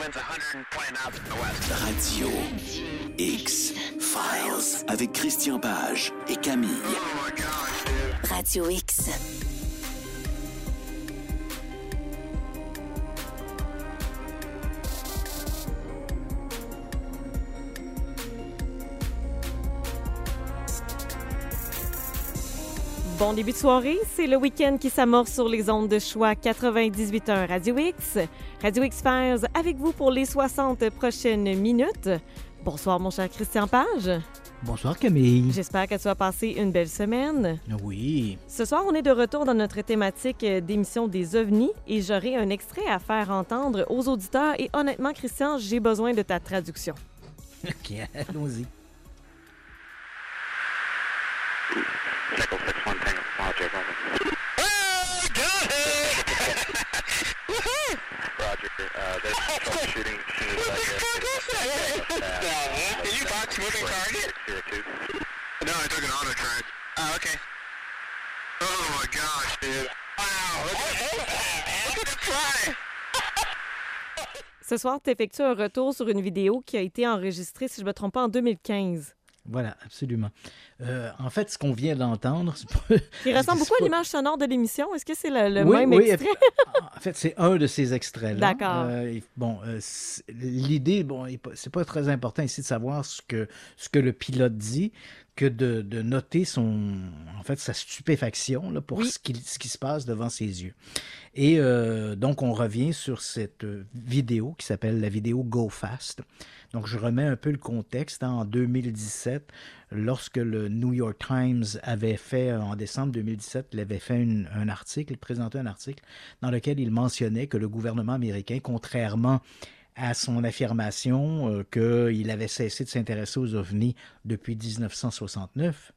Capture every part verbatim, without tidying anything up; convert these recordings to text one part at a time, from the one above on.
Radio X-Files avec Christian Page et Camille. Radio X. Bon début de soirée, c'est le week-end qui s'amorce sur les ondes de choix quatre-vingt-dix-huit point un Radio X. Radio X-Files avec vous pour les soixante prochaines minutes. Bonsoir mon cher Christian Page. Bonsoir Camille. J'espère que tu as passé une belle semaine. Oui. Ce soir, on est de retour dans notre thématique d'émission des ovnis et j'aurai un extrait à faire entendre aux auditeurs et honnêtement Christian, j'ai besoin de ta traduction. OK, allons-y. Cycle six one Tango, Roger, Roger. Oh, got it! Woohoo! Roger, uh, there's troubleshooting as soon as I get uh, Did you box moving target? zero two. No, I took an auto track. Oh, okay. Oh my gosh, dude. Wow, look at that, look at it fly! Ce soir, tu effectues un retour sur une vidéo qui a été enregistrée, si je ne me trompe pas, en deux mille quinze. Voilà, absolument. Euh, en fait, ce qu'on vient d'entendre... C'est pas... Il ressemble beaucoup pas... à l'image sonore de l'émission. Est-ce que c'est le, le oui, même oui, extrait? En fait, c'est un de ces extraits-là. D'accord. Euh, bon, euh, l'idée, bon, c'est pas très important ici de savoir ce que, ce que le pilote dit, que de, de noter son, en fait, sa stupéfaction là, pour oui. ce, qui, ce qui se passe devant ses yeux. Et euh, donc, on revient sur cette vidéo qui s'appelle la vidéo Go Fast. Donc, je remets un peu le contexte. Hein, en deux mille dix-sept, lorsque le New York Times avait fait, en décembre deux mille dix-sept, il avait fait une, un article, il présentait un article dans lequel il mentionnait que le gouvernement américain, contrairement à son affirmation euh, qu'il avait cessé de s'intéresser aux ovnis depuis dix-neuf cent soixante-neuf,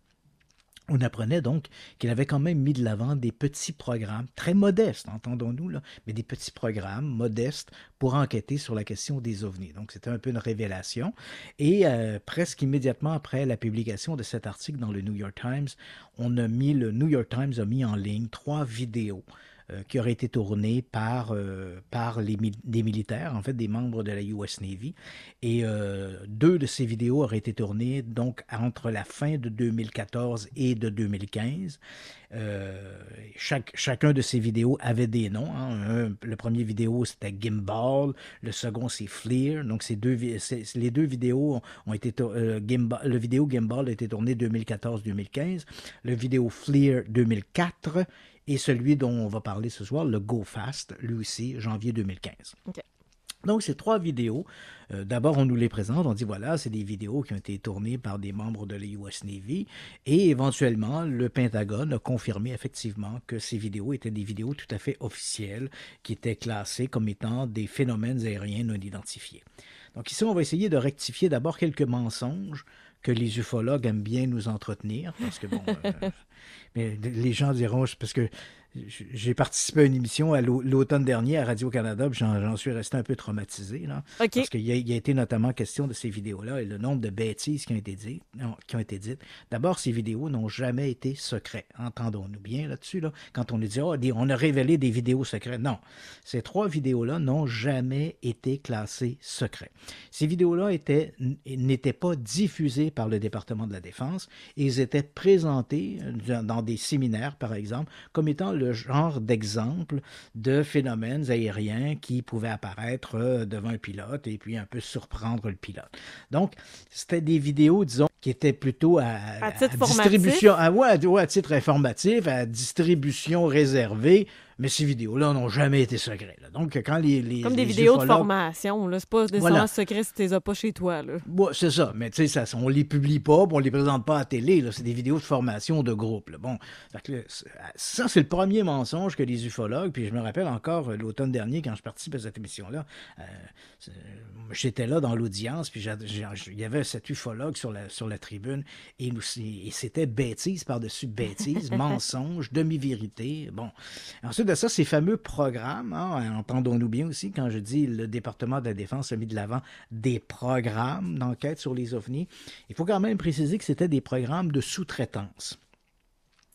on apprenait donc qu'il avait quand même mis de l'avant des petits programmes, très modestes, entendons-nous, là, mais des petits programmes modestes pour enquêter sur la question des ovnis. Donc, c'était un peu une révélation. Et euh, presque immédiatement après la publication de cet article dans le New York Times, on a mis, le New York Times a mis en ligne trois vidéos euh, qui auraient été tournées par, euh, par les, des militaires, en fait, des membres de la U S Navy. Et euh, deux de ces vidéos auraient été tournées donc entre la fin de deux mille quatorze et de deux mille quinze. Euh, chaque, chacun de ces vidéos avait des noms. Hein. Un, le premier vidéo, c'était Gimbal. Le second, c'est FLIR. Donc, ces deux, c'est, les deux vidéos ont été... Euh, Gimbal, le vidéo Gimbal a été tourné deux mille quatorze deux mille quinze. Le vidéo FLIR deux mille quatre. Et celui dont on va parler ce soir, le Go Fast, lui aussi, janvier deux mille quinze. OK. Donc, ces trois vidéos, euh, d'abord, on nous les présente, on dit, voilà, c'est des vidéos qui ont été tournées par des membres de la U S Navy, et éventuellement, le Pentagone a confirmé effectivement que ces vidéos étaient des vidéos tout à fait officielles, qui étaient classées comme étant des phénomènes aériens non identifiés. Donc ici, on va essayer de rectifier d'abord quelques mensonges que les ufologues aiment bien nous entretenir, parce que, bon, euh, mais les gens diront, parce que j'ai participé à une émission à l'automne dernier à Radio-Canada, puis j'en, j'en suis resté un peu traumatisé, là, okay. Parce qu'il y a, il y a été notamment question de ces vidéos-là et le nombre de bêtises qui ont été dites. Non, qui ont été dites. D'abord, ces vidéos n'ont jamais été secrètes. Entendons-nous bien là-dessus, là, quand on nous dit oh, « on a révélé des vidéos secrètes ». Non, ces trois vidéos-là n'ont jamais été classées secrètes. Ces vidéos-là étaient, n'étaient pas diffusées par le département de la Défense. Ils étaient présentés dans des séminaires, par exemple, comme étant le genre d'exemple de phénomènes aériens qui pouvaient apparaître devant un pilote et puis un peu surprendre le pilote. Donc, c'était des vidéos, disons, qui étaient plutôt à, à, titre à distribution, à, ouais, ouais, à titre informatif, à distribution réservée. Mais ces vidéos-là n'ont jamais été secrètes. Là. Donc, quand les, les Comme les des vidéos ufologues... de formation, là. C'est pas nécessairement voilà. secret si tu les as pas chez toi, là. Ouais, c'est ça. Mais tu sais, on les publie pas, on les présente pas à la télé. Là. C'est des vidéos de formation de groupe. Là. Bon, fait que là, ça, c'est le premier mensonge que les ufologues, puis je me rappelle encore l'automne dernier, quand je participais à cette émission-là, euh, j'étais là dans l'audience, puis il y avait cet ufologue sur la, sur la tribune, et, nous, et c'était bêtise par-dessus bêtise, mensonge, demi-vérité. Bon. Ensuite de ça, ces fameux programmes, hein, entendons-nous bien aussi, quand je dis le département de la Défense a mis de l'avant des programmes d'enquête sur les ovnis, il faut quand même préciser que c'était des programmes de sous-traitance.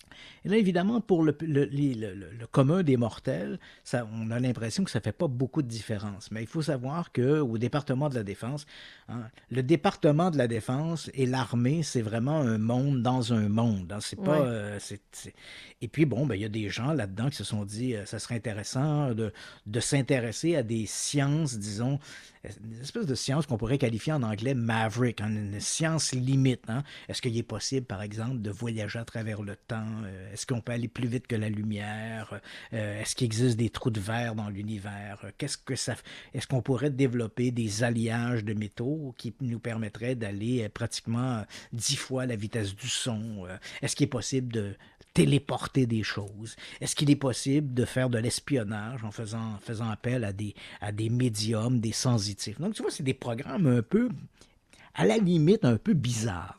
Et là, évidemment, pour le, le, le, le, le commun des mortels, ça, on a l'impression que ça ne fait pas beaucoup de différence. Mais il faut savoir qu'au département de la Défense, hein, le département de la Défense et l'armée, c'est vraiment un monde dans un monde. Hein, c'est pas, Ouais. euh, c'est, c'est... Et puis, bon, ben, il y a des gens là-dedans qui se sont dit euh, ça serait intéressant de, de s'intéresser à des sciences, disons, une espèce de science qu'on pourrait qualifier en anglais maverick, hein, une science limite. Hein. Est-ce qu'il est possible, par exemple, de voyager à travers le temps? Euh, est-ce qu'on peut aller plus vite que la lumière? Euh, est-ce qu'il existe des trous de verre dans l'univers? Euh, Qu'est-ce que ça... Est-ce qu'on pourrait développer des alliages de métaux qui nous permettraient d'aller euh, pratiquement euh, dix fois la vitesse du son? Euh, est-ce qu'il est possible de téléporter des choses? Est-ce qu'il est possible de faire de l'espionnage en faisant, faisant appel à des, à des médiums, des sensitifs? Donc, tu vois, c'est des programmes un peu, à la limite, un peu bizarres.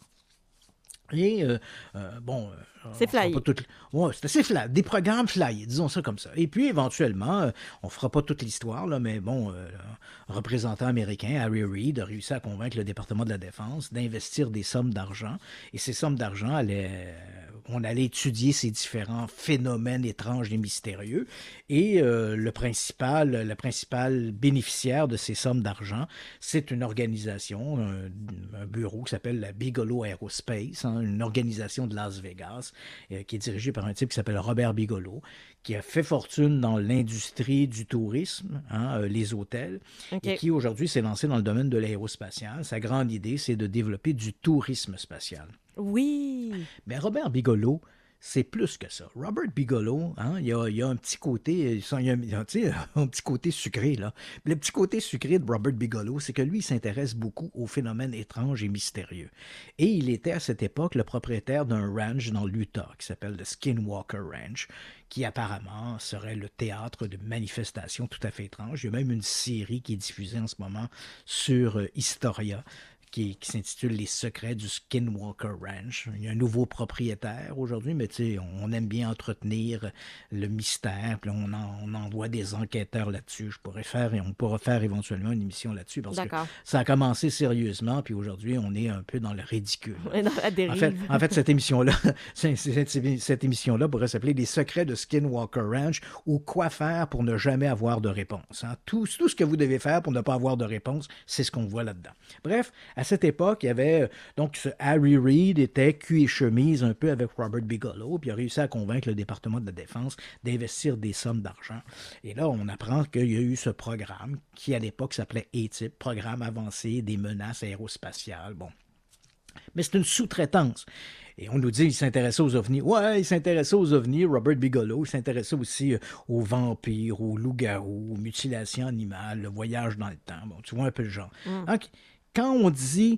Et, euh, euh, bon... Euh, c'est flyé. Tout... Ouais, c'est assez flyé. Des programmes flyés, disons ça comme ça. Et puis, éventuellement, euh, on ne fera pas toute l'histoire, là, mais bon, euh, le représentant américain, Harry Reid, a réussi à convaincre le département de la Défense d'investir des sommes d'argent. Et ces sommes d'argent allaient... On allait étudier ces différents phénomènes étranges et mystérieux. Et euh, le principal, le principal bénéficiaire de ces sommes d'argent, c'est une organisation, un, un bureau qui s'appelle la Bigelow Aerospace, hein, une organisation de Las Vegas, euh, qui est dirigée par un type qui s'appelle Robert Bigelow, qui a fait fortune dans l'industrie du tourisme, hein, euh, les hôtels, Okay. et qui aujourd'hui s'est lancé dans le domaine de l'aérospatial. Sa grande idée, c'est de développer du tourisme spatial. Oui. Mais Robert Bigelow, c'est plus que ça. Robert Bigelow, hein, il, y a, il y a un petit côté, il y a, il y a, tu sais, un petit côté sucré, là. Le petit côté sucré de Robert Bigelow, c'est que lui, il s'intéresse beaucoup aux phénomènes étranges et mystérieux. Et il était à cette époque le propriétaire d'un ranch dans l'Utah qui s'appelle le Skinwalker Ranch, qui apparemment serait le théâtre de manifestations tout à fait étranges. Il y a même une série qui est diffusée en ce moment sur euh, Historia, qui, qui s'intitule Les secrets du Skinwalker Ranch. Il y a un nouveau propriétaire aujourd'hui, mais tu sais, on aime bien entretenir le mystère, puis on, en, on envoie des enquêteurs là-dessus. Je pourrais faire, et on pourra faire éventuellement une émission là-dessus, parce D'accord. que ça a commencé sérieusement, puis aujourd'hui, on est un peu dans le ridicule. On est dans la dérive. En fait, en fait cette émission-là, cette, cette émission-là pourrait s'appeler Les secrets de Skinwalker Ranch, ou Quoi faire pour ne jamais avoir de réponse. Hein? Tout, tout ce que vous devez faire pour ne pas avoir de réponse, c'est ce qu'on voit là-dedans. Bref, à cette époque, il y avait, donc, ce Harry Reid était cul et chemise un peu avec Robert Bigelow, puis il a réussi à convaincre le département de la Défense d'investir des sommes d'argent. Et là, on apprend qu'il y a eu ce programme qui, à l'époque, s'appelait A T I P, Programme avancé des menaces aérospatiales. Bon. Mais c'est une sous-traitance. Et on nous dit qu'il s'intéressait aux ovnis. Ouais, il s'intéressait aux ovnis, Robert Bigelow. Il s'intéressait aussi euh, aux vampires, aux loups-garous, aux mutilations animales, le voyage dans le temps. Bon, tu vois un peu le genre. Mm. Donc, quand on dit...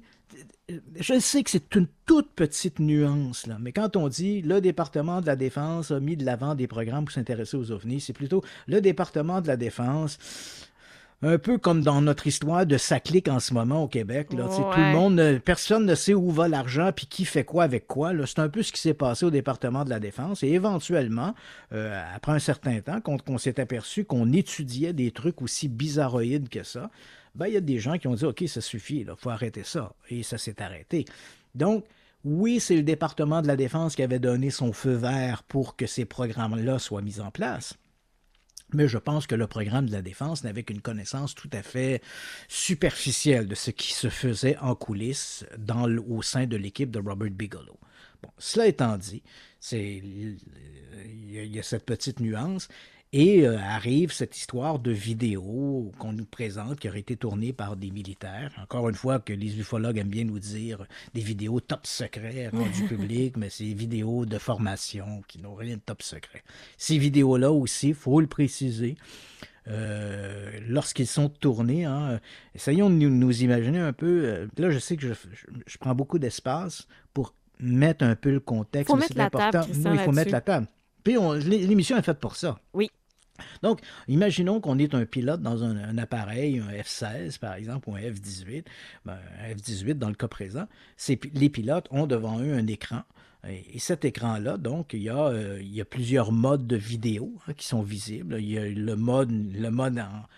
Je sais que c'est une toute petite nuance, là, mais quand on dit le département de la Défense a mis de l'avant des programmes pour s'intéresser aux ovnis, c'est plutôt le département de la Défense... Un peu comme dans notre histoire de ça clique en ce moment au Québec. Là, ouais. Tout le monde, personne ne sait où va l'argent puis qui fait quoi avec quoi. Là. C'est un peu ce qui s'est passé au département de la Défense. Et éventuellement, euh, après un certain temps, qu'on, qu'on s'est aperçu qu'on étudiait des trucs aussi bizarroïdes que ça, ben, il y a des gens qui ont dit « OK, ça suffit, il faut arrêter ça. » Et ça s'est arrêté. Donc, oui, c'est le département de la Défense qui avait donné son feu vert pour que ces programmes-là soient mis en place. Mais je pense que le programme de la Défense n'avait qu'une connaissance tout à fait superficielle de ce qui se faisait en coulisses dans, au sein de l'équipe de Robert Bigelow. Bon, cela étant dit, c'est, il y a cette petite nuance. Et euh, arrive cette histoire de vidéo qu'on nous présente, qui aurait été tournée par des militaires. Encore une fois, que les ufologues aiment bien nous dire des vidéos top secret rendues publiques, mais c'est des vidéos de formation qui n'ont rien de top secret. Ces vidéos-là aussi, il faut le préciser, euh, lorsqu'ils sont tournés, hein, essayons de nous, nous imaginer un peu. Euh, là, je sais que je, je, je prends beaucoup d'espace pour mettre un peu le contexte. Il faut mettre la table, Christian, oui, il faut mettre la table. Puis on, l'émission est faite pour ça. Oui. Donc, imaginons qu'on est un pilote dans un, un appareil, un F seize par exemple, ou un F dix-huit. Ben, un F dix-huit dans le cas présent, c'est, les pilotes ont devant eux un écran. Et, et cet écran-là, donc, il y a, euh, il y a plusieurs modes de vidéo hein, qui sont visibles. Il y a le mode, le mode en,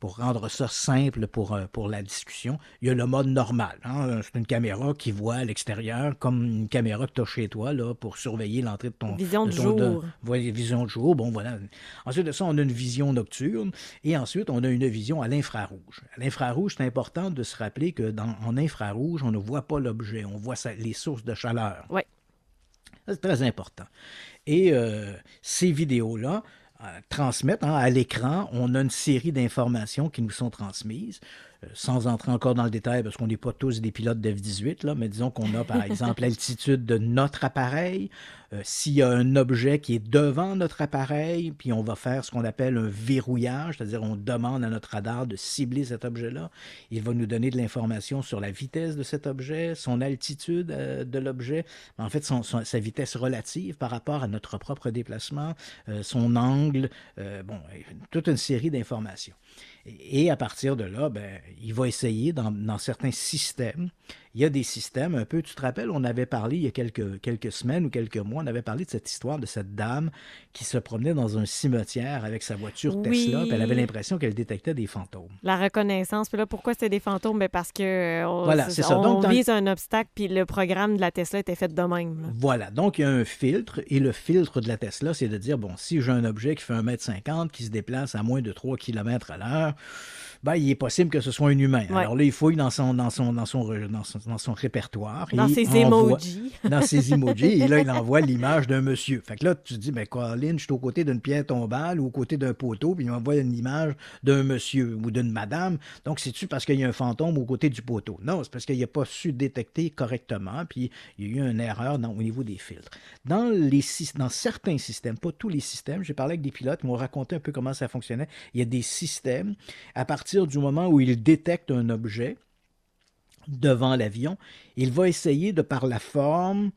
pour rendre ça simple pour, euh, pour la discussion, il y a le mode normal. Hein? C'est une caméra qui voit à l'extérieur, comme une caméra que tu as chez toi là, pour surveiller l'entrée de ton... Vision de de ton, jour. De, voilà, vision de jour, bon voilà. Ensuite de ça, on a une vision nocturne et ensuite, on a une vision à l'infrarouge. À l'infrarouge, c'est important de se rappeler que dans, en infrarouge, on ne voit pas l'objet, on voit ça, les sources de chaleur. Oui. C'est très important. Et euh, ces vidéos-là euh, transmettent hein, à l'écran, on a une série d'informations qui nous sont transmises, euh, sans entrer encore dans le détail, parce qu'on n'est pas tous des pilotes de F dix-huit, là, mais disons qu'on a, par exemple, l'altitude de notre appareil, euh, s'il y a un objet qui est devant notre appareil, puis on va faire ce qu'on appelle un verrouillage, c'est-à-dire on demande à notre radar de cibler cet objet-là. Il va nous donner de l'information sur la vitesse de cet objet, son altitude euh, de l'objet, en fait, son, son, sa vitesse relative par rapport à notre propre déplacement, euh, son angle, euh, bon, toute une série d'informations. Et, et à partir de là, ben, il va essayer dans, dans certains systèmes. Il y a des systèmes, un peu, tu te rappelles, on avait parlé il y a quelques, quelques semaines ou quelques mois, on avait parlé de cette histoire de cette dame qui se promenait dans un cimetière avec sa voiture Oui. Tesla, puis elle avait l'impression qu'elle détectait des fantômes. La reconnaissance. Puis là, pourquoi c'était des fantômes? Ben parce que euh, on, Voilà, c'est ça. on Donc, dans- vise un obstacle, puis le programme de la Tesla était fait de même. là. Voilà, donc il y a un filtre, et le filtre de la Tesla, c'est de dire, bon, si j'ai un objet qui fait un mètre cinquante, qui se déplace à moins de trois kilomètres à l'heure, ben, il est possible que ce soit un humain. Ouais. Alors là, il fouille dans son, dans son, dans son, re- dans son, dans son répertoire. Dans et ses il envoie- emojis. Dans ses emojis, et là, il envoie l'image d'un monsieur. Fait que là, tu te dis, ben, Colin, je suis aux côtés d'une pierre tombale ou aux côtés d'un poteau, puis il m'envoie une image d'un monsieur ou d'une madame. Donc, c'est-tu parce qu'il y a un fantôme aux côtés du poteau? Non, c'est parce qu'il n'a pas su détecter correctement, puis il y a eu une erreur dans, au niveau des filtres. Dans, les, syst- dans certains systèmes, pas tous les systèmes, j'ai parlé avec des pilotes, ils m'ont raconté un peu comment ça fonctionnait. Il y a des systèmes, à partir du moment où ils détectent un objet devant l'avion, il va essayer de, par la forme,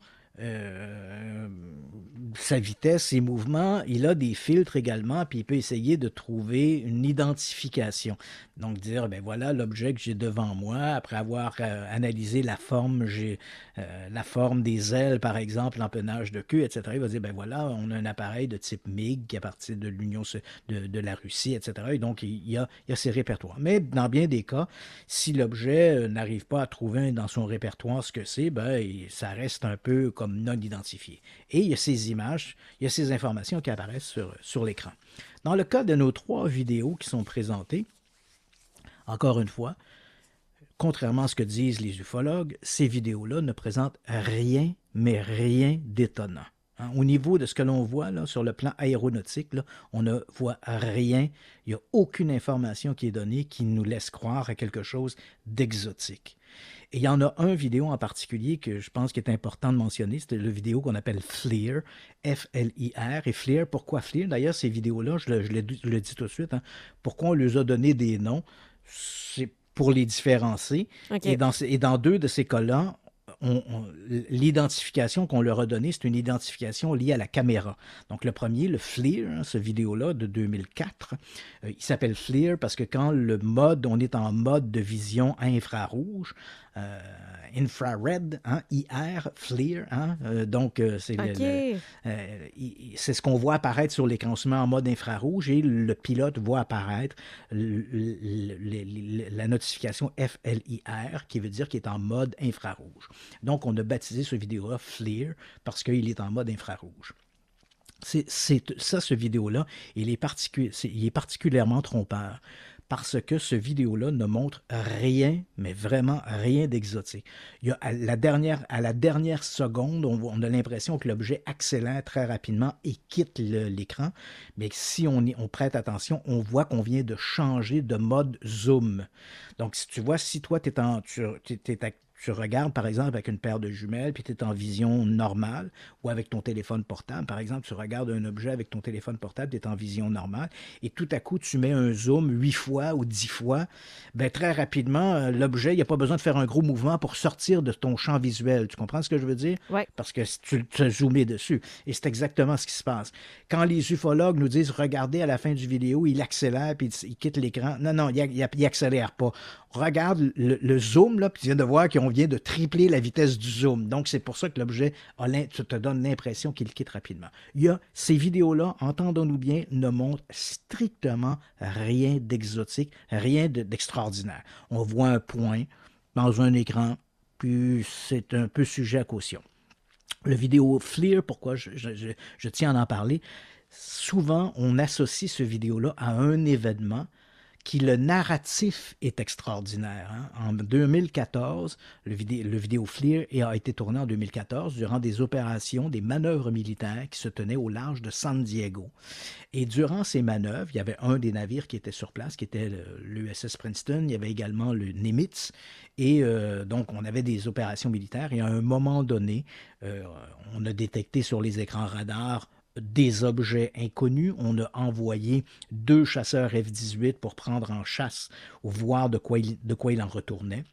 euh, sa vitesse, ses mouvements, il a des filtres également, puis il peut essayer de trouver une identification. Donc dire, ben voilà l'objet que j'ai devant moi, après avoir euh, analysé la forme, j'ai euh, la forme des ailes, par exemple, l'empennage de queue, et cetera. Il va dire, ben voilà, on a un appareil de type M I G qui est à partir de l'Union de, de la Russie, et cetera. Et donc, il y a, il y a ces répertoires. Mais dans bien des cas, si l'objet euh, n'arrive pas à trouver dans son répertoire ce que c'est, ben, il- ça reste un peu comme non identifié. Et il y a ces images, il y a ces informations qui apparaissent sur, sur l'écran. Dans le cas de nos trois vidéos qui sont présentées, encore une fois, contrairement à ce que disent les ufologues, ces vidéos-là ne présentent rien, mais rien d'étonnant. Hein, au niveau de ce que l'on voit là, sur le plan aéronautique, là, on ne voit rien. Il n'y a aucune information qui est donnée qui nous laisse croire à quelque chose d'exotique. Et il y en a un vidéo en particulier que je pense qu'il est important de mentionner, c'est le vidéo qu'on appelle FLIR, F L I R. Et FLIR, pourquoi FLIR? D'ailleurs, ces vidéos-là, je le, je le, je le dis tout de suite, hein, pourquoi on leur a donné des noms, c'est pour les différencier. OK. Et, dans, ces- et dans deux de ces cas-là, on- on- l'identification qu'on leur a donnée, c'est une identification liée à la caméra. Donc le premier, le FLIR, hein, ce vidéo-là de deux mille quatre, euh, il s'appelle FLIR parce que quand le mode, on est en mode de vision infrarouge, euh, infrared, hein, I R, FLIR, hein, euh, donc euh, c'est le- OK. le- euh, il- c'est ce qu'on voit apparaître sur l'écran. On se met en mode infrarouge et le pilote voit apparaître le- le- le- le- la notification F L I R qui veut dire qu'il est en mode infrarouge. Donc, on a baptisé ce vidéo-là FLIR parce qu'il est en mode infrarouge. C'est, c'est, ça, ce vidéo-là, il est, particu- c'est- il est particulièrement trompeur parce que ce vidéo-là ne montre rien, mais vraiment rien d'exotique. Il y a, à, la dernière, à la dernière seconde, on, voit- on a l'impression que l'objet accélère très rapidement et quitte le- l'écran, mais si on, y- on prête attention, on voit qu'on vient de changer de mode zoom. Donc, si tu vois, si toi, t'es en, tu, t'es, t'es à- tu regardes, par exemple, avec une paire de jumelles, puis tu es en vision normale, ou avec ton téléphone portable. Par exemple, tu regardes un objet avec ton téléphone portable, tu es en vision normale, et tout à coup, tu mets un zoom huit fois ou dix fois. Bien, très rapidement, euh, l'objet, il n'y a pas besoin de faire un gros mouvement pour sortir de ton champ visuel. Tu comprends ce que je veux dire? Ouais. Parce que si tu tu as zoomé dessus. Et c'est exactement ce qui se passe. Quand les ufologues nous disent, regardez à la fin du vidéo, il accélère, puis il quitte l'écran. Non, non, il, il, il accélère pas. Regarde le, le zoom, là, puis tu viens de voir qu'ils ont on vient de tripler la vitesse du zoom. Donc, c'est pour ça que l'objet a te donne l'impression qu'il quitte rapidement. Il y a ces vidéos-là, entendons-nous bien, ne montrent strictement rien d'exotique, rien de, d'extraordinaire. On voit un point dans un écran, puis c'est un peu sujet à caution. Le vidéo FLIR, pourquoi je, je, je, je tiens à en parler, souvent on associe ce vidéo-là à un événement qui, le narratif est extraordinaire. Hein? En deux mille quatorze, le, vidé, le vidéo FLIR a été tourné en deux mille quatorze durant des opérations, des manœuvres militaires qui se tenaient au large de San Diego. Et durant ces manœuvres, il y avait un des navires qui était sur place, qui était l'U S S Princeton. Il y avait également le Nimitz. Et euh, donc, on avait des opérations militaires. Et à un moment donné, euh, on a détecté sur les écrans radars des objets inconnus. On a envoyé deux chasseurs F dix-huit pour prendre en chasse ou voir de quoi il, de quoi il en retournait.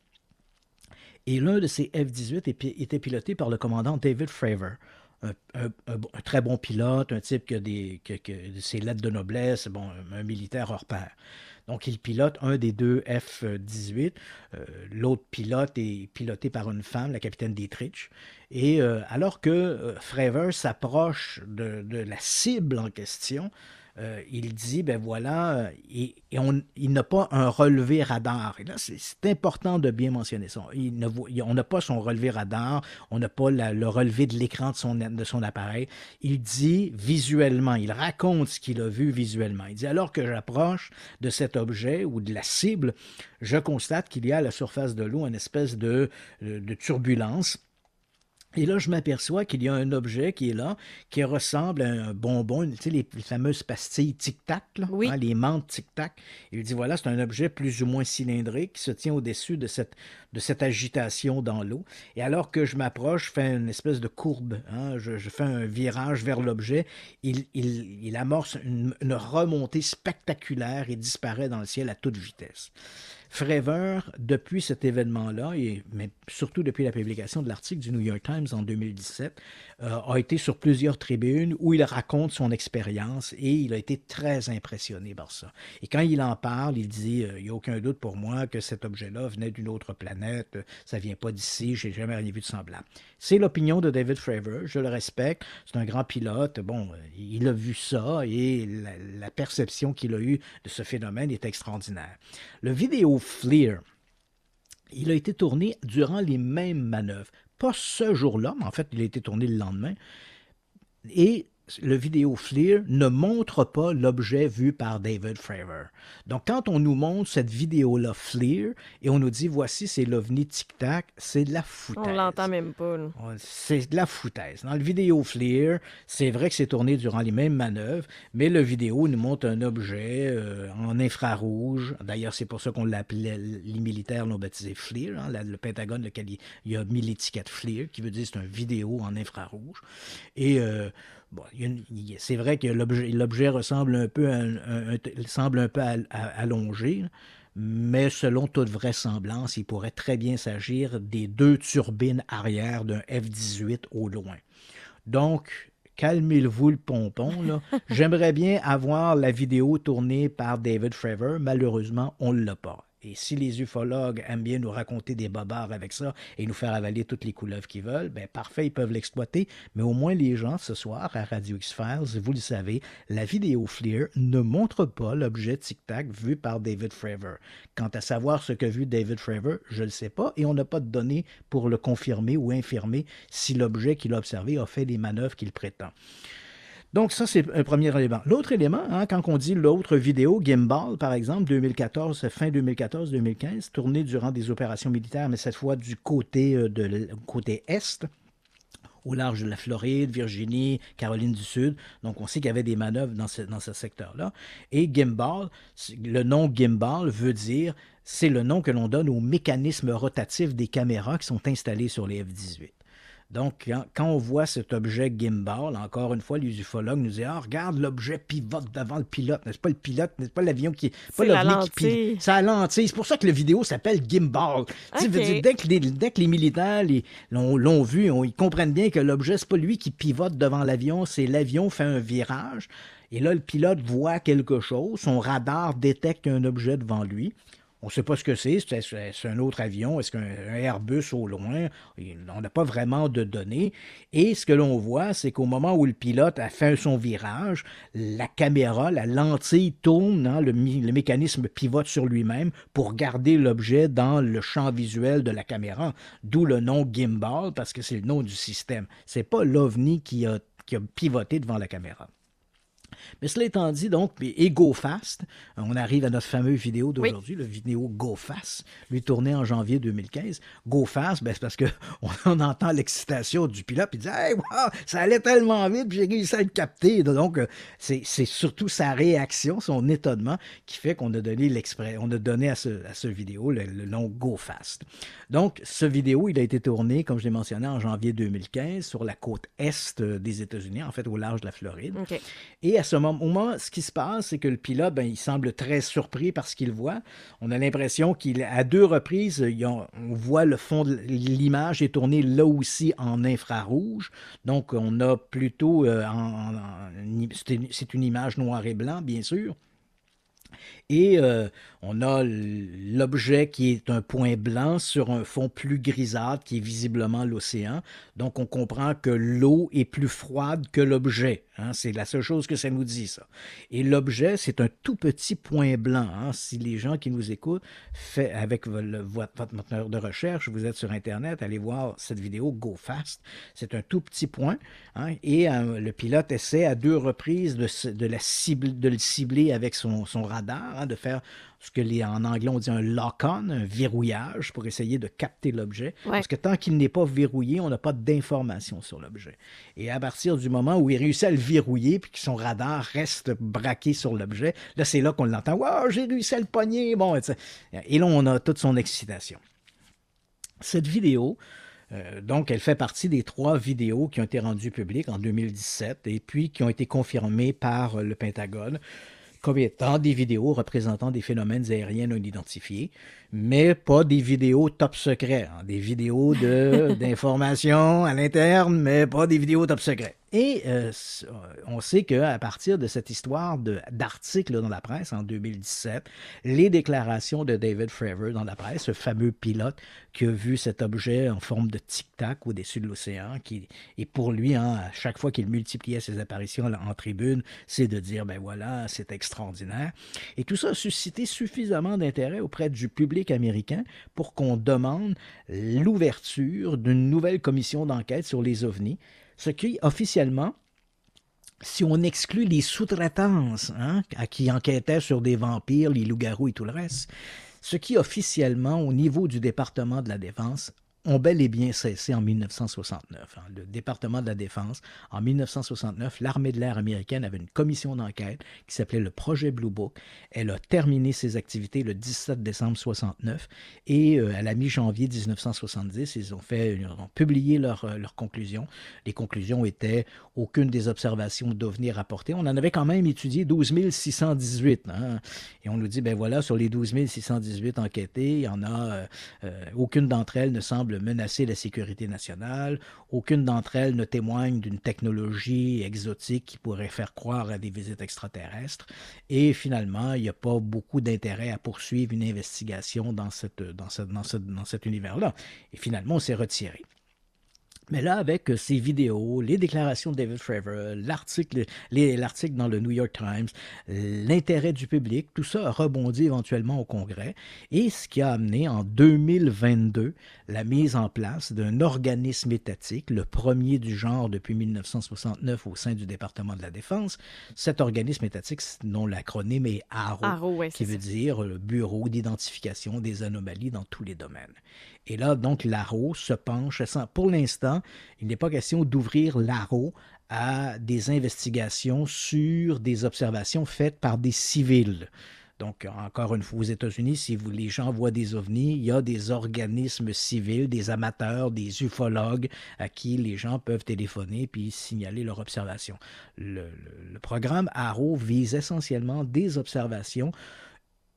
Et l'un de ces F dix-huit était piloté par le commandant David Fravor, un, un, un, un très bon pilote, un type qui a des, que, que, ses lettres de noblesse, bon, un, un militaire hors pair. Donc, il pilote un des deux F dix-huit. Euh, l'autre pilote est piloté par une femme, la capitaine Dietrich. Et euh, alors que euh, Fravor s'approche de, de la cible en question, euh, il dit, ben voilà, et, et on, il n'a pas un relevé radar. Et là, c'est, c'est important de bien mentionner ça. Il ne, il, on n'a pas son relevé radar, on n'a pas la, le relevé de l'écran de son, de son appareil. Il dit visuellement, il raconte ce qu'il a vu visuellement. Il dit, alors que j'approche de cet objet ou de la cible, je constate qu'il y a à la surface de l'eau une espèce de, de, de turbulence. Et là, je m'aperçois qu'il y a un objet qui est là, qui ressemble à un bonbon, tu sais, les, les fameuses pastilles Tic-Tac, là, oui. hein, les menthes Tic-Tac. Il dit, voilà, c'est un objet plus ou moins cylindrique qui se tient au-dessus de cette, de cette agitation dans l'eau. Et alors que je m'approche, je fais une espèce de courbe, hein, je, je fais un virage vers l'objet, il, il, il amorce une, une remontée spectaculaire et disparaît dans le ciel à toute vitesse. Fravor, depuis cet événement-là, et, mais surtout depuis la publication de l'article du New York Times en deux mille dix-sept, euh, a été sur plusieurs tribunes où il raconte son expérience et il a été très impressionné par ça. Et quand il en parle, il dit euh, « Il n'y a aucun doute pour moi que cet objet-là venait d'une autre planète, ça ne vient pas d'ici, je n'ai jamais rien vu de semblable. » C'est l'opinion de David Fravor, je le respecte, c'est un grand pilote, bon, il a vu ça et la, la perception qu'il a eue de ce phénomène est extraordinaire. Le vidéo FLIR, il a été tourné durant les mêmes manœuvres. Pas ce jour-là, mais en fait, il a été tourné le lendemain. Et le vidéo FLIR ne montre pas l'objet vu par David Fravor. Donc, quand on nous montre cette vidéo-là FLIR et on nous dit, voici, c'est l'OVNI Tic-Tac, c'est de la foutaise. On l'entend même pas. Là. C'est de la foutaise. Dans le vidéo FLIR, c'est vrai que c'est tourné durant les mêmes manœuvres, mais le vidéo nous montre un objet euh, en infrarouge. D'ailleurs, c'est pour ça qu'on l'appelait, les militaires l'ont baptisé FLIR. Hein, le Pentagone, lequel il, il a mis l'étiquette FLIR, qui veut dire que c'est un vidéo en infrarouge. Et euh, bon, c'est vrai que l'objet, l'objet ressemble un peu à un, un, un, semble un peu à, à, allongé, mais selon toute vraisemblance, il pourrait très bien s'agir des deux turbines arrière d'un F dix-huit au loin. Donc, calmez-vous le pompon, là. J'aimerais bien avoir la vidéo tournée par David Fravor. Malheureusement, on ne l'a pas. Et si les ufologues aiment bien nous raconter des bobards avec ça et nous faire avaler toutes les couleuvres qu'ils veulent, bien parfait, ils peuvent l'exploiter. Mais au moins les gens, ce soir, à Radio X-Files, vous le savez, la vidéo FLIR ne montre pas l'objet Tic-Tac vu par David Fravor. Quant à savoir ce que vu David Fravor, je ne le sais pas et on n'a pas de données pour le confirmer ou infirmer si l'objet qu'il a observé a fait les manœuvres qu'il prétend. Donc, ça, c'est un premier élément. L'autre élément, hein, quand on dit l'autre vidéo, Gimbal, par exemple, deux mille quatorze, fin deux mille quatorze deux mille quinze, tournée durant des opérations militaires, mais cette fois du côté, euh, de, côté est, au large de la Floride, Virginie, Caroline du Sud. Donc, on sait qu'il y avait des manœuvres dans ce, dans ce secteur-là. Et Gimbal, le nom Gimbal veut dire, c'est le nom que l'on donne au mécanisme rotatif des caméras qui sont installées sur les F dix-huit. Donc, quand, quand on voit cet objet gimbal, encore une fois, les ufologues nous disent « Ah, regarde, l'objet pivote devant le pilote. » N'est-ce pas le pilote, n'est-ce pas l'avion qui... Pas c'est la lentille. Qui pivote. C'est la lentille. C'est pour ça que la vidéo s'appelle Gimbal. Okay. Dire, dès, que les, dès que les militaires les, l'ont, l'ont vu, on, ils comprennent bien que l'objet, c'est pas lui qui pivote devant l'avion, c'est l'avion fait un virage. Et là, le pilote voit quelque chose, son radar détecte un objet devant lui. On ne sait pas ce que c'est. C'est, c'est un autre avion. Est-ce qu'un un Airbus au loin? On n'a pas vraiment de données. Et ce que l'on voit, c'est qu'au moment où le pilote a fait son virage, la caméra, la lentille tourne, hein, le, le mécanisme pivote sur lui-même pour garder l'objet dans le champ visuel de la caméra. D'où le nom gimbal, parce que c'est le nom du système. C'est pas l'OVNI qui a, qui a pivoté devant la caméra. Mais cela étant dit, donc, et Go Fast, on arrive à notre fameuse vidéo d'aujourd'hui, oui. Le vidéo Go Fast, lui tourné en janvier deux mille quinze. Go Fast, ben, c'est parce qu'on on entend l'excitation du pilote, puis il dit « Hey, wow, ça allait tellement vite, puis j'ai réussi à le capter. » Donc, c'est, c'est surtout sa réaction, son étonnement, qui fait qu'on a donné l'exprès, on a donné à ce, à ce vidéo le, le nom Go Fast. Donc, ce vidéo, il a été tourné, comme je l'ai mentionné, en janvier deux mille quinze, sur la côte est des États-Unis, en fait, au large de la Floride. Okay. Et à ce moment, au moment, ce qui se passe, c'est que le pilote, ben, il semble très surpris par ce qu'il voit. On a l'impression qu'à deux reprises, il a, on voit le fond de l'image est tourné là aussi en infrarouge. Donc, on a plutôt, euh, en, en, en, c'est, une, c'est une image noir et blanc, bien sûr. Et euh, on a l'objet qui est un point blanc sur un fond plus grisâtre qui est visiblement l'océan. Donc, on comprend que l'eau est plus froide que l'objet. Hein, c'est la seule chose que ça nous dit, ça. Et l'objet, c'est un tout petit point blanc. Hein. Si les gens qui nous écoutent, fait, avec le, votre, votre moteur de recherche, vous êtes sur Internet, allez voir cette vidéo Go Fast. C'est un tout petit point. Hein, et euh, le pilote essaie à deux reprises de, de, la cible, de le cibler avec son, son radar, hein, de faire ce que les, en anglais on dit un lock-on, un verrouillage pour essayer de capter l'objet. Ouais. Parce que tant qu'il n'est pas verrouillé, on n'a pas d'informations sur l'objet. Et à partir du moment où il réussit à le verrouiller puis que son radar reste braqué sur l'objet, là c'est là qu'on l'entend. « Wow, j'ai réussi à le pogner! » Bon, et là on a toute son excitation. Cette vidéo, euh, donc elle fait partie des trois vidéos qui ont été rendues publiques en deux mille dix-sept et puis qui ont été confirmées par le Pentagone comme étant des vidéos représentant des phénomènes aériens non identifiés, mais pas des vidéos top secret, hein, des vidéos de, d'information à l'interne, mais pas des vidéos top secret. Et euh, on sait qu'à partir de cette histoire de, d'articles dans la presse en deux mille dix-sept, les déclarations de David Fravor dans la presse, ce fameux pilote qui a vu cet objet en forme de tic-tac au-dessus de l'océan, qui, et pour lui, hein, à chaque fois qu'il multipliait ses apparitions en tribune, c'est de dire, ben voilà, c'est extraordinaire. Et tout ça a suscité suffisamment d'intérêt auprès du public américain pour qu'on demande l'ouverture d'une nouvelle commission d'enquête sur les ovnis, ce qui, officiellement, si on exclut les sous-traitances hein, qui enquêtaient sur des vampires, les loups-garous et tout le reste, ce qui, officiellement, au niveau du département de la Défense, ont bel et bien cessé en dix-neuf cent soixante-neuf. Hein. Le département de la Défense, en dix-neuf cent soixante-neuf, l'armée de l'air américaine avait une commission d'enquête qui s'appelait le projet Blue Book. Elle a terminé ses activités le dix-sept décembre soixante-neuf et euh, à la mi-janvier dix-neuf cent soixante-dix, ils ont, fait, ils ont publié leurs euh, leur conclusions. Les conclusions étaient aucune des observations d'OVNI rapportées. On en avait quand même étudié douze mille six cent dix-huit. Hein. Et on nous dit, ben voilà, sur les douze mille six cent dix-huit enquêtés, il y en a euh, euh, aucune d'entre elles ne semble menacer la sécurité nationale. Aucune d'entre elles ne témoigne d'une technologie exotique qui pourrait faire croire à des visites extraterrestres. Et finalement, il n'y a pas beaucoup d'intérêt à poursuivre une investigation dans, cette, dans, ce, dans, ce, dans cet univers-là. Et finalement, on s'est retiré. Mais là, avec ces vidéos, les déclarations de David Fravor, l'article, les, l'article dans le New York Times, l'intérêt du public, tout ça a rebondi éventuellement au Congrès, et ce qui a amené en deux mille vingt-deux la mise en place d'un organisme étatique, le premier du genre depuis dix-neuf cent soixante-neuf au sein du département de la Défense. Cet organisme étatique, dont l'acronyme est A R O, A R O ouais, qui veut ça. dire le Bureau d'identification des anomalies dans tous les domaines. Et là, donc, l'A R O se penche, pour l'instant, il n'est pas question d'ouvrir l'A R O à des investigations sur des observations faites par des civils. Donc, encore une fois, aux États-Unis, si vous, les gens voient des ovnis, il y a des organismes civils, des amateurs, des ufologues à qui les gens peuvent téléphoner puis signaler leur observation. Le, le, le programme A R O vise essentiellement des observations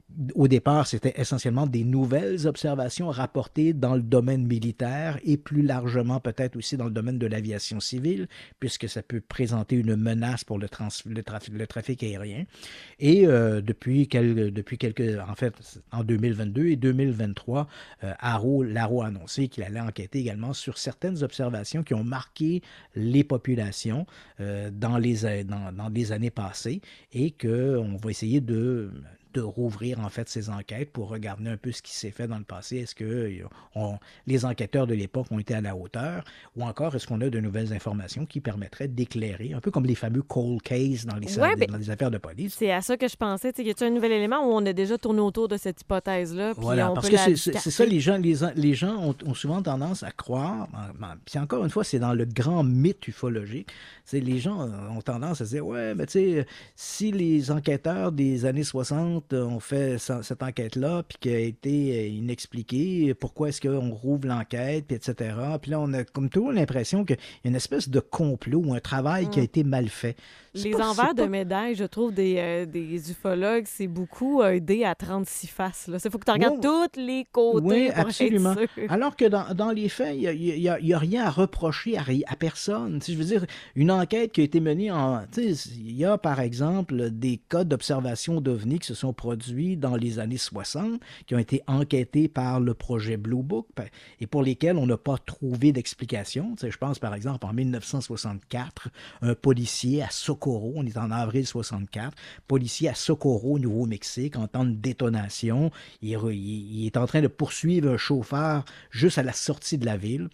Au départ, c'était essentiellement des nouvelles observations rapportées dans le domaine militaire et plus largement peut-être aussi dans le domaine de l'aviation civile, puisque ça peut présenter une menace pour le, trans, le, trafic, le trafic aérien. Et euh, depuis, quel, depuis quelques, en fait, en deux mille vingt-deux et deux mille vingt-trois, euh, Arrow, l'Arrow a annoncé qu'il allait enquêter également sur certaines observations qui ont marqué les populations euh, dans, les, dans, dans les années passées et qu'on va essayer de... de rouvrir en fait ces enquêtes pour regarder un peu ce qui s'est fait dans le passé. Est-ce que on, les enquêteurs de l'époque ont été à la hauteur ou encore est-ce qu'on a de nouvelles informations qui permettraient d'éclairer, un peu comme les fameux cold cases dans les, ouais, dans les affaires de police. C'est à ça que je pensais. Y a-t-il un nouvel élément où on a déjà tourné autour de cette hyphothèse-là? Voilà, on parce peut que la c'est, c'est ça, les gens, les, les gens ont, ont souvent tendance à croire, puis encore une fois, c'est dans le grand mythe ufologique, c'est les gens ont tendance à se dire, ouais, mais tu sais, si les enquêteurs des années soixante ont fait cette enquête-là, puis qui a été inexpliquée, pourquoi est-ce qu'on rouvre l'enquête, puis et cetera. Puis là, on a comme toujours l'impression qu'il y a une espèce de complot ou un travail mmh. qui a été mal fait. Les pas, envers de pas... médailles, je trouve, des, euh, des ufologues, c'est beaucoup un dé à trente-six faces. Il faut que tu regardes oh, tous les côtés oui, pour absolument. être sûr. Alors que dans, dans les faits, il n'y a, a, a rien à reprocher à, à personne. Tu sais, je veux dire, une enquête qui a été menée en... Tu sais, il y a, par exemple, des cas d'observation d'OVNI qui se sont produits dans les années soixante, qui ont été enquêtés par le projet Blue Book et pour lesquels on n'a pas trouvé d'explication. Tu sais, je pense, par exemple, en dix-neuf cent soixante-quatre, un policier à Socorro, on est en avril soixante-quatre, policier à Socorro, au Nouveau-Mexique, entend une détonation. Il, il, il est en train de poursuivre un chauffeur juste à la sortie de la ville.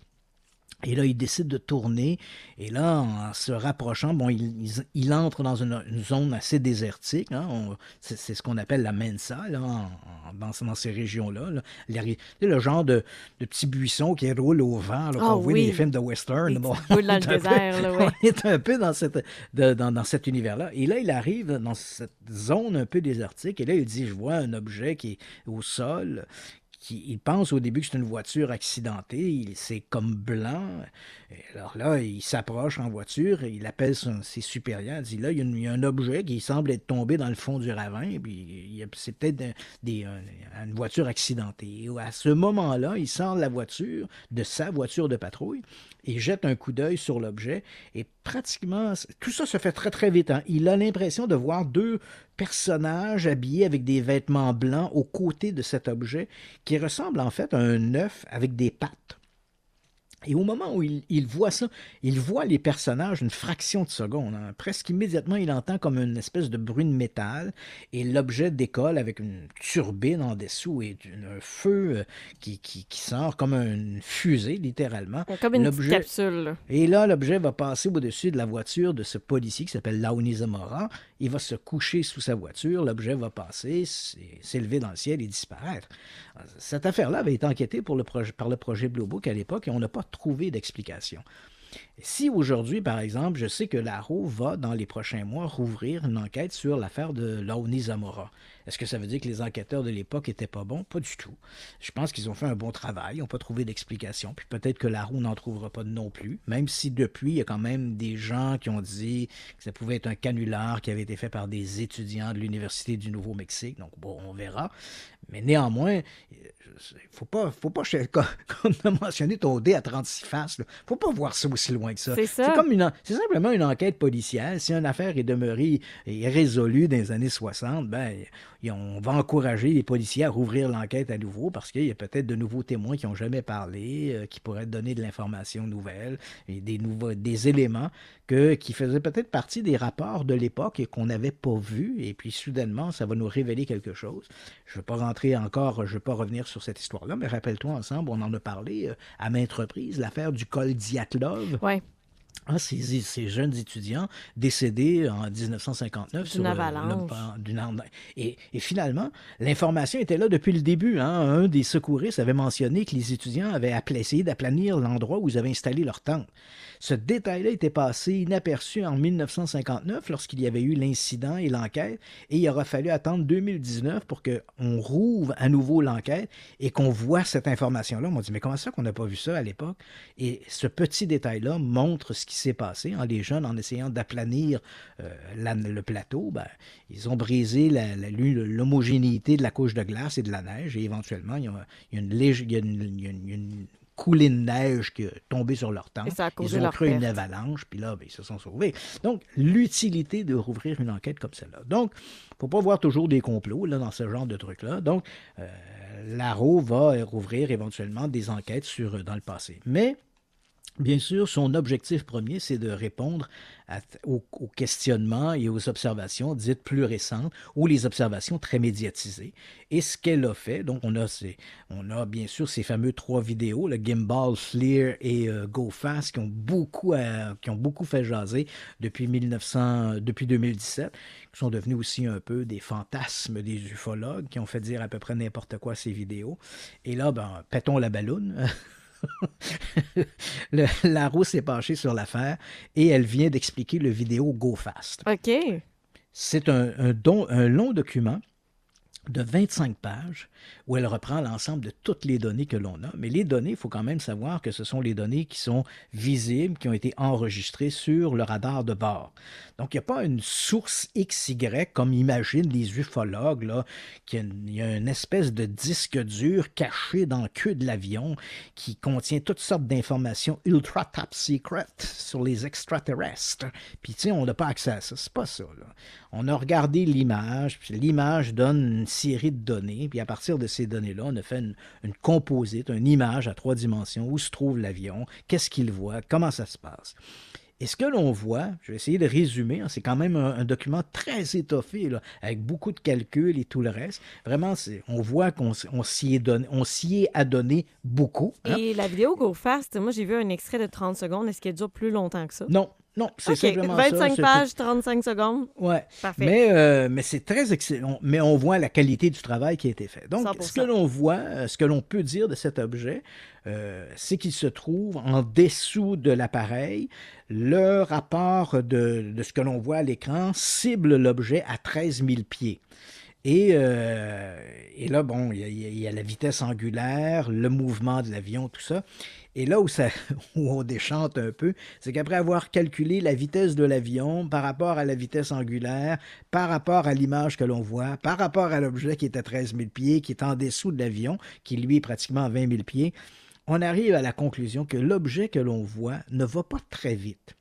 Et là, il décide de tourner. Et là, en se rapprochant, bon, il, il, il entre dans une, une zone assez désertique. Hein, on, c'est, c'est ce qu'on appelle la Mensa, là, en, en, dans, dans ces régions-là. Là. Les, le genre de, de petits buissons qui roulent au vent, là, qu'on oh, voit oui. dans les films de western. Bon, dans le désert, peu, là, ouais. On est un peu dans, cette, de, dans, dans cet univers-là. Et là, il arrive dans cette zone un peu désertique. Et là, il dit, je vois un objet qui est au sol. Qui, il pense au début que c'est une voiture accidentée, il, c'est comme blanc. Et alors là, il s'approche en voiture, et il appelle son, ses supérieurs, il dit là, il y, a une, il y a un objet qui semble être tombé dans le fond du ravin, puis il y a, c'est peut-être des, des, une voiture accidentée. Et à ce moment-là, il sort de la voiture, de sa voiture de patrouille, et jette un coup d'œil sur l'objet, et pratiquement, tout ça se fait très très vite. Hein. Il a l'impression de voir deux personnages habillés avec des vêtements blancs aux côtés de cet objet qui ressemble en fait à un œuf avec des pattes. Et au moment où il, il voit ça, il voit les personnages une fraction de seconde. Hein. Presque immédiatement, il entend comme une espèce de bruit de métal et l'objet décolle avec une turbine en dessous et un feu qui, qui, qui sort comme une fusée, littéralement. Comme une petite capsule. Là. Et là, l'objet va passer au-dessus de la voiture de ce policier qui s'appelle Launi Zamora. Il va se coucher sous sa voiture, l'objet va passer, s'élever dans le ciel et disparaître. Cette affaire-là avait été enquêtée pour le projet, par le projet Blue Book à l'époque et on n'a pas trouvé d'explication. Si aujourd'hui, par exemple, je sais que l'Arrow va, dans les prochains mois, rouvrir une enquête sur l'affaire de Launi Zamora, est-ce que ça veut dire que les enquêteurs de l'époque n'étaient pas bons? Pas du tout. Je pense qu'ils ont fait un bon travail, ils n'ont pas trouvé d'explication, puis peut-être que l'Arrow n'en trouvera pas non plus, même si depuis, il y a quand même des gens qui ont dit que ça pouvait être un canular qui avait été fait par des étudiants de l'Université du Nouveau-Mexique, donc bon, on verra. Mais néanmoins, il ne faut pas, faut pas, comme on a mentionné ton dé à trente-six faces, il ne faut pas voir ça aussi loin que ça. C'est ça. C'est, comme une, c'est simplement une enquête policière. Si une affaire est demeurée irrésolue dans les années soixante, ben, on va encourager les policiers à rouvrir l'enquête à nouveau parce qu'il y a peut-être de nouveaux témoins qui n'ont jamais parlé, euh, qui pourraient donner de l'information nouvelle et des, nouveaux, des éléments que, qui faisaient peut-être partie des rapports de l'époque et qu'on n'avait pas vus. Et puis, soudainement, ça va nous révéler quelque chose. Je ne vais pas rentrer encore, je ne vais pas revenir sur cette histoire-là, mais rappelle-toi ensemble, on en a parlé euh, à maintes reprises, l'affaire du col Dyatlov. Oui. Ah, ces, ces jeunes étudiants décédés en dix-neuf cent cinquante-neuf d'une sur avalanche. Le, d'une, et, et finalement, l'information était là depuis le début. Hein. Un des secouristes avait mentionné que les étudiants avaient appelé, essayé d'aplanir l'endroit où ils avaient installé leur tente. Ce détail-là était passé inaperçu en mille neuf cent cinquante-neuf lorsqu'il y avait eu l'incident et l'enquête, et il aura fallu attendre deux mille dix-neuf pour qu'on rouvre à nouveau l'enquête et qu'on voit cette information-là. On m'a dit, mais comment ça qu'on n'a pas vu ça à l'époque? Et ce petit détail-là montre ce qui s'est passé. Hein, les jeunes, en essayant d'aplanir euh, la, le plateau, ben, ils ont brisé la, la, l'homogénéité de la couche de glace et de la neige, et éventuellement, il y a, il y a une légère... Il y a une, il y a une, il y a une coulée de neige qui est tombée sur leur tente. Ils ont cru une avalanche, puis là, ben, ils se sont sauvés. Donc, l'utilité de rouvrir une enquête comme celle-là. Donc, il ne faut pas voir toujours des complots là, dans ce genre de trucs-là. Donc, euh, l'A R O va rouvrir éventuellement des enquêtes sur, dans le passé. Mais, bien sûr, son objectif premier, c'est de répondre à, aux, aux questionnements et aux observations dites plus récentes ou les observations très médiatisées. Et ce qu'elle a fait, donc on a, ces, on a bien sûr ces fameux trois vidéos, le Gimbal, FLIR et euh, Go Fast, qui ont beaucoup, à, qui ont beaucoup fait jaser depuis, mille neuf cents, depuis deux mille dix-sept, qui sont devenus aussi un peu des fantasmes des ufologues, qui ont fait dire à peu près n'importe quoi à ces vidéos. Et là, ben, pétons la balloune. le, l'A R O s'est penchée sur l'affaire et elle vient d'expliquer le vidéo Go Fast. OK. C'est un, un, don, un long document de vingt-cinq pages où elle reprend l'ensemble de toutes les données que l'on a. Mais les données, il faut quand même savoir que ce sont les données qui sont visibles, qui ont été enregistrées sur le radar de bord. Donc, il n'y a pas une source X Y comme imaginent les ufologues, là, qu'il y a une espèce de disque dur caché dans le queue de l'avion qui contient toutes sortes d'informations ultra top secret sur les extraterrestres. Puis, tu sais, on n'a pas accès à ça. C'est pas ça, là. On a regardé l'image, puis l'image donne une série de données, puis à partir de ces données-là, on a fait une, une composite, une image à trois dimensions, où se trouve l'avion, qu'est-ce qu'il voit, comment ça se passe. Et ce que l'on voit, je vais essayer de résumer, hein, c'est quand même un, un document très étoffé, là, avec beaucoup de calculs et tout le reste. Vraiment, c'est, on voit qu'on on s'y, est donné, on s'y est adonné beaucoup. Hein. Et la vidéo Go Fast, moi j'ai vu un extrait de trente secondes. Est-ce qu'elle dure plus longtemps que ça? Non. Non, c'est okay. simplement vingt-cinq ça. pages, c'est... trente-cinq secondes. Oui, parfait. Mais, euh, mais c'est très excellent. Mais on voit la qualité du travail qui a été fait. Donc, cent pour cent. Ce que l'on voit, ce que l'on peut dire de cet objet, euh, c'est qu'il se trouve en dessous de l'appareil. Le rapport de, de ce que l'on voit à l'écran cible l'objet à treize mille pieds. Et, euh, et là, bon, il y, y, y a la vitesse angulaire, le mouvement de l'avion, tout ça. Et là où, ça, où on déchante un peu, c'est qu'après avoir calculé la vitesse de l'avion par rapport à la vitesse angulaire, par rapport à l'image que l'on voit, par rapport à l'objet qui est à treize mille pieds, qui est en dessous de l'avion, qui lui est pratiquement à vingt mille pieds, on arrive à la conclusion que l'objet que l'on voit ne va pas très vite.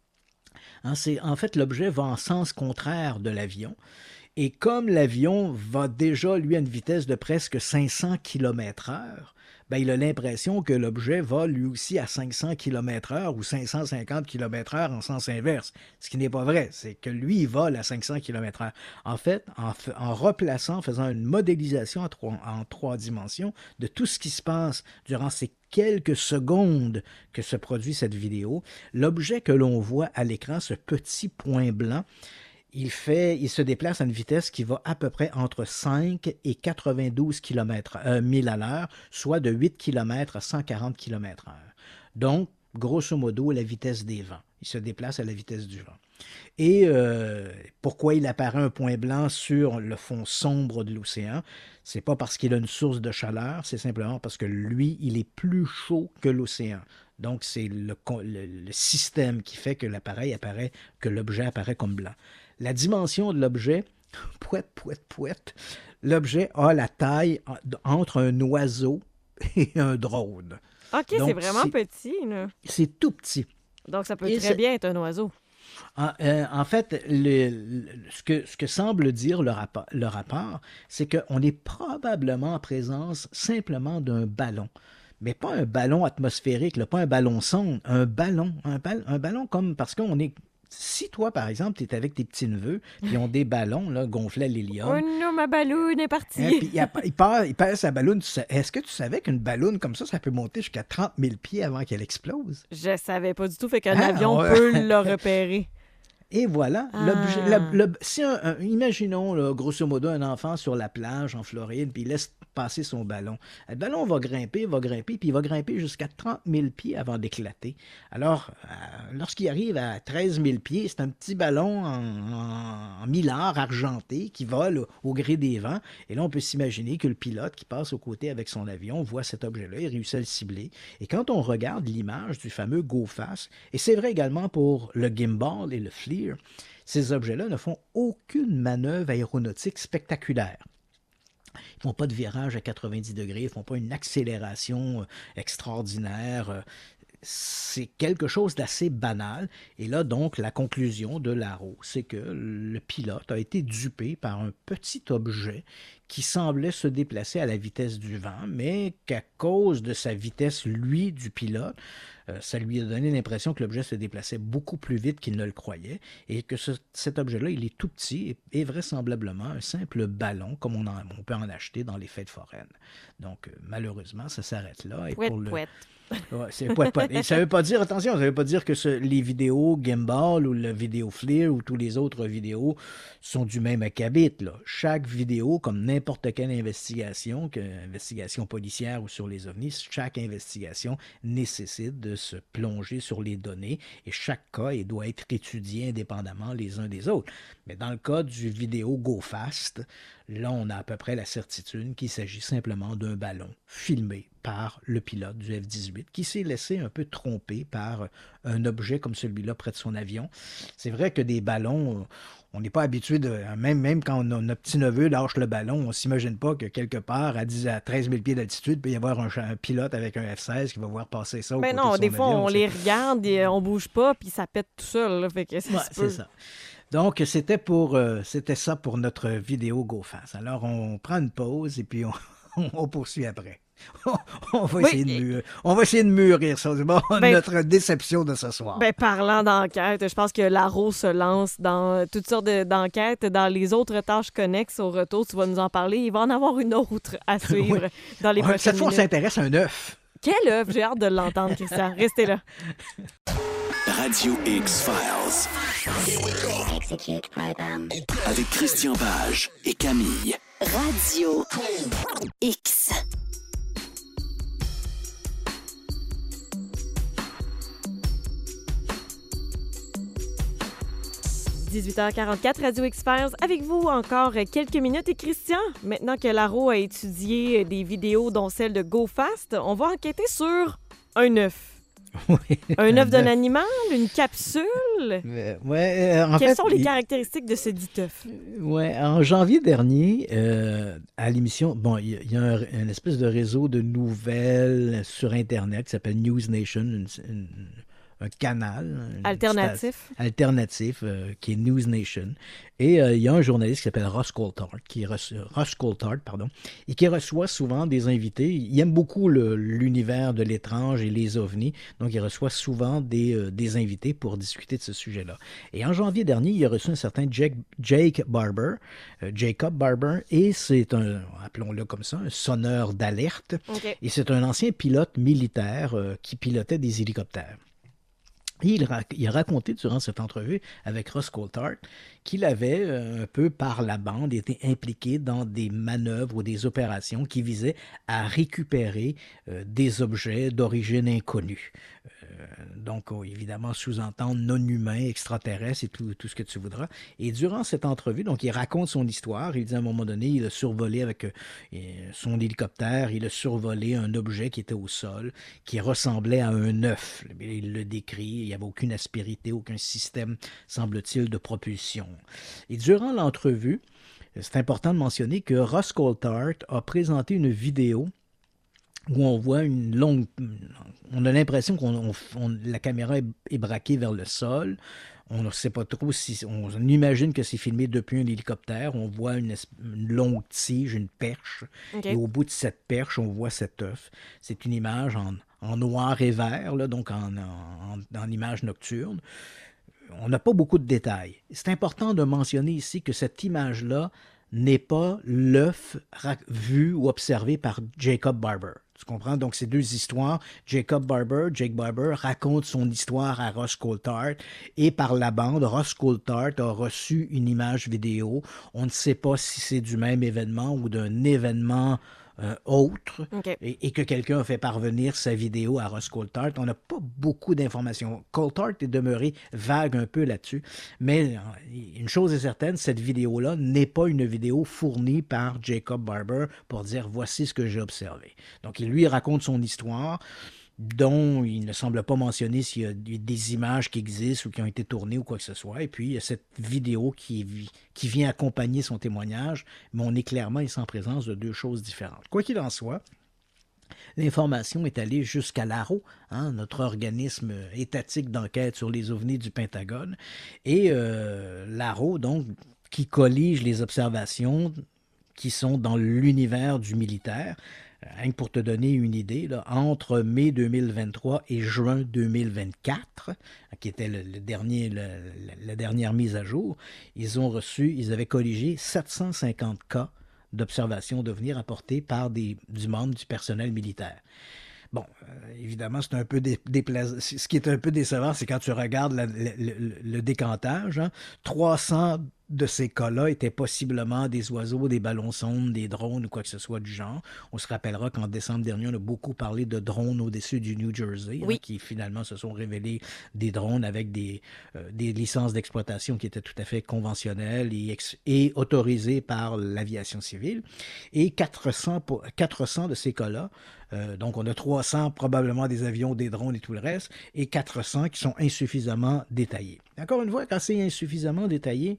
Hein, c'est, en fait, l'objet va en sens contraire de l'avion. Et comme l'avion va déjà, lui, à une vitesse de presque cinq cents kilomètres heure, ben, il a l'impression que l'objet va lui aussi à cinq cents kilomètres heure ou cinq cent cinquante kilomètres heure en sens inverse. Ce qui n'est pas vrai, c'est que lui, il vole à cinq cents kilomètres heure. En fait, en, en replaçant, en faisant une modélisation en trois, en trois dimensions de tout ce qui se passe durant ces quelques secondes que se produit cette vidéo, l'objet que l'on voit à l'écran, ce petit point blanc, Il, fait, il se déplace à une vitesse qui va à peu près entre cinq et quatre-vingt-douze kilomètres euh, mille à l'heure, soit de huit kilomètres à cent quarante kilomètres heure. Donc, grosso modo, la vitesse des vents. Il se déplace à la vitesse du vent. Et euh, pourquoi il apparaît un point blanc sur le fond sombre de l'océan? C'est pas parce qu'il a une source de chaleur, c'est simplement parce que lui, il est plus chaud que l'océan. Donc, c'est le, le, le système qui fait que l'appareil apparaît, que l'objet apparaît comme blanc. La dimension de l'objet, pouette, pouette, pouette, l'objet a la taille entre un oiseau et un drone. OK, donc, c'est vraiment c'est, petit, là. C'est tout petit. Donc, ça peut et très c'est... bien être un oiseau. En, euh, en fait, le, le, ce, que, ce que semble dire le rapport, le rapport, c'est qu'on est probablement en présence simplement d'un ballon. Mais pas un ballon atmosphérique, là, pas un ballon sonde, un ballon. Un, ball, un ballon comme parce qu'on est... Si toi, par exemple, tu es avec tes petits-neveux, puis ils ont des ballons là, gonflés à l'hélium. Oh non, ma balloune est partie. Hein, puis il, il, part, il passe sa balloune. Est-ce que tu savais qu'une balloune comme ça, ça peut monter jusqu'à trente mille pieds avant qu'elle explose? Je savais pas du tout, fait qu'un ah, avion ouais. peut le repérer. Et voilà, ah. l'objet, le, le, si un, un, imaginons, là, grosso modo, un enfant sur la plage en Floride, puis il laisse passer son ballon. Le ballon va grimper, va grimper, puis il va grimper jusqu'à trente mille pieds avant d'éclater. Alors, euh, lorsqu'il arrive à treize mille pieds, c'est un petit ballon en, en, en millard argenté qui vole au, au gré des vents. Et là, on peut s'imaginer que le pilote qui passe aux côtés avec son avion voit cet objet-là, il réussit à le cibler. Et quand on regarde l'image du fameux go-fast, et c'est vrai également pour le gimbal et le FLIR, ces objets-là ne font aucune manœuvre aéronautique spectaculaire. Ils ne font pas de virage à quatre-vingt-dix degrés, ils ne font pas une accélération extraordinaire. C'est quelque chose d'assez banal. Et là, donc, la conclusion de Laro, c'est que le pilote a été dupé par un petit objet qui semblait se déplacer à la vitesse du vent, mais qu'à cause de sa vitesse, lui, du pilote, euh, ça lui a donné l'impression que l'objet se déplaçait beaucoup plus vite qu'il ne le croyait et que ce, cet objet-là, il est tout petit et, et vraisemblablement un simple ballon, comme on, en, on peut en acheter dans les fêtes foraines. Donc, euh, malheureusement, ça s'arrête là. Et pouet, pour le... pouet. Ouais, c'est poète, poète. Et ça ne veut pas dire, attention, ça ne veut pas dire que ce, les vidéos Gimbal ou le vidéo FLIR ou tous les autres vidéos sont du même acabit. Là. Chaque vidéo, comme n'importe quelle investigation, que, investigation policière ou sur les ovnis, chaque investigation nécessite de se plonger sur les données et chaque cas il doit être étudié indépendamment les uns des autres. Mais dans le cas du vidéo GoFast, là, on a à peu près la certitude qu'il s'agit simplement d'un ballon filmé par le pilote du F dix-huit qui s'est laissé un peu tromper par un objet comme celui-là près de son avion. C'est vrai que des ballons, on n'est pas habitué de... Même, même quand on a, notre petit-neveu lâche le ballon, on ne s'imagine pas que quelque part, à, dix, à treize mille pieds d'altitude, il peut y avoir un, un pilote avec un F seize qui va voir passer ça au Mais côté non, de son des fois, avion, on c'est... les regarde et on bouge pas, puis ça pète tout seul. Là, fait que ça Ouais, se peut. c'est ça. Donc, c'était, pour, euh, c'était ça pour notre vidéo GoFast. Alors, on prend une pause et puis on, on poursuit après. On va, Oui, essayer de mûrir, on va essayer de mûrir ça. C'est bon, ben, notre déception de ce soir. Ben, parlant d'enquête, je pense que Laro se lance dans toutes sortes de, d'enquêtes. Dans les autres tâches connexes au retour, tu vas nous en parler. Il va en avoir une autre à suivre Oui. dans les Ouais, prochaines cette fois, on minutes. s'intéresse à un œuf. Quelle œuvre? J'ai hâte de l'entendre, Christian. Restez là. Radio X-Files. Execute by them. Avec Christian Page et Camille. Radio X. dix-huit heures quarante-quatre, Radio X-Files, avec vous encore quelques minutes. Et Christian, maintenant que Laro a étudié des vidéos, dont celle de GoFast, on va enquêter sur un œuf. Oui, Un œuf d'un œuf. animal, une capsule. Euh, ouais, euh, en Quelles fait, sont les il- caractéristiques de ce dit œuf? Ouais, en janvier dernier, euh, à l'émission, bon, il y, a- il y a un, une espèce de réseau de nouvelles sur Internet qui s'appelle News Nation, une- une- un canal. une Alternatif. sta- alternatif, euh, qui est News Nation. Et euh, il y a un journaliste qui s'appelle Ross Coulthard, qui reçoit, Ross Coulthard, pardon, et qui reçoit souvent des invités. Il aime beaucoup le- l'univers de l'étrange et les ovnis, donc il reçoit souvent des, euh, des invités pour discuter de ce sujet-là. Et en janvier dernier, il a reçu un certain Jake, Jake Barber, euh, Jacob Barber, et c'est un, appelons-le comme ça, un sonneur d'alerte. OK. Et c'est un ancien pilote militaire euh, qui pilotait des hélicoptères. Et il, rac- il a raconté durant cette entrevue avec Ross Coulthard qu'il avait, euh, un peu par la bande, été impliqué dans des manœuvres ou des opérations qui visaient à récupérer euh, des objets d'origine inconnue. Euh, donc, oh, évidemment, sous-entendre non humain, extraterrestre et tout, tout ce que tu voudras. Et durant cette entrevue, donc, il raconte son histoire. Il dit à un moment donné, il a survolé avec euh, son hélicoptère, il a survolé un objet qui était au sol, qui ressemblait à un œuf. Il le décrit, il n'y avait aucune aspérité, aucun système, semble-t-il, de propulsion. Et durant l'entrevue, c'est important de mentionner que Ross Coulthard a présenté une vidéo où on voit une longue... On a l'impression que la caméra est, est braquée vers le sol. On ne sait pas trop si... On imagine que c'est filmé depuis un hélicoptère. On voit une, une longue tige, une perche. OK. Et au bout de cette perche, on voit cet œuf. C'est une image en, en noir et vert, là, donc en, en, en image nocturne. On n'a pas beaucoup de détails. C'est important de mentionner ici que cette image-là n'est pas l'œuf vu ou observé par Jacob Barber. Tu comprends? Donc, c'est deux histoires. Jacob Barber, Jake Barber raconte son histoire à Ross Coulthard et par la bande, Ross Coulthard a reçu une image vidéo. On ne sait pas si c'est du même événement ou d'un événement euh, autre OK. et, et que quelqu'un a fait parvenir sa vidéo à Ross Coulthard. On n'a pas beaucoup d'informations. Coulthard est demeuré vague un peu là-dessus, mais une chose est certaine, cette vidéo-là n'est pas une vidéo fournie par Jacob Barber pour dire « voici ce que j'ai observé ». Donc, il lui raconte son histoire, dont il ne semble pas mentionner s'il y a des images qui existent ou qui ont été tournées ou quoi que ce soit. Et puis, il y a cette vidéo qui, qui vient accompagner son témoignage, mais on est clairement ici en présence de deux choses différentes. Quoi qu'il en soit, l'information est allée jusqu'à l'A R O, hein, notre organisme étatique d'enquête sur les ovnis du Pentagone, et euh, l'A R O, donc, qui collige les observations qui sont dans l'univers du militaire. Rien que pour te donner une idée, là, entre mai deux mille vingt-trois et juin deux mille vingt-quatre, qui était le, le dernier, le, le, la dernière mise à jour, ils ont reçu, ils avaient colligé sept cent cinquante cas d'observation d'ovnis rapportés par des, du membre du personnel militaire. Bon, euh, évidemment, c'est un peu dé- déplaisant. Ce qui est un peu décevant, c'est quand tu regardes la, le, le, le décantage, hein, trois cents de ces cas-là étaient possiblement des oiseaux, des ballons-sondes, des drones ou quoi que ce soit du genre. On se rappellera qu'en décembre dernier, on a beaucoup parlé de drones au-dessus du New Jersey, oui. hein, qui finalement se sont révélés des drones avec des, euh, des licences d'exploitation qui étaient tout à fait conventionnelles et, ex- et autorisées par l'aviation civile. Et quatre cents, pour, quatre cents de ces cas-là, euh, donc on a trois cents probablement des avions, des drones et tout le reste, et quatre cents qui sont insuffisamment détaillés. Encore une fois, quand c'est insuffisamment détaillé,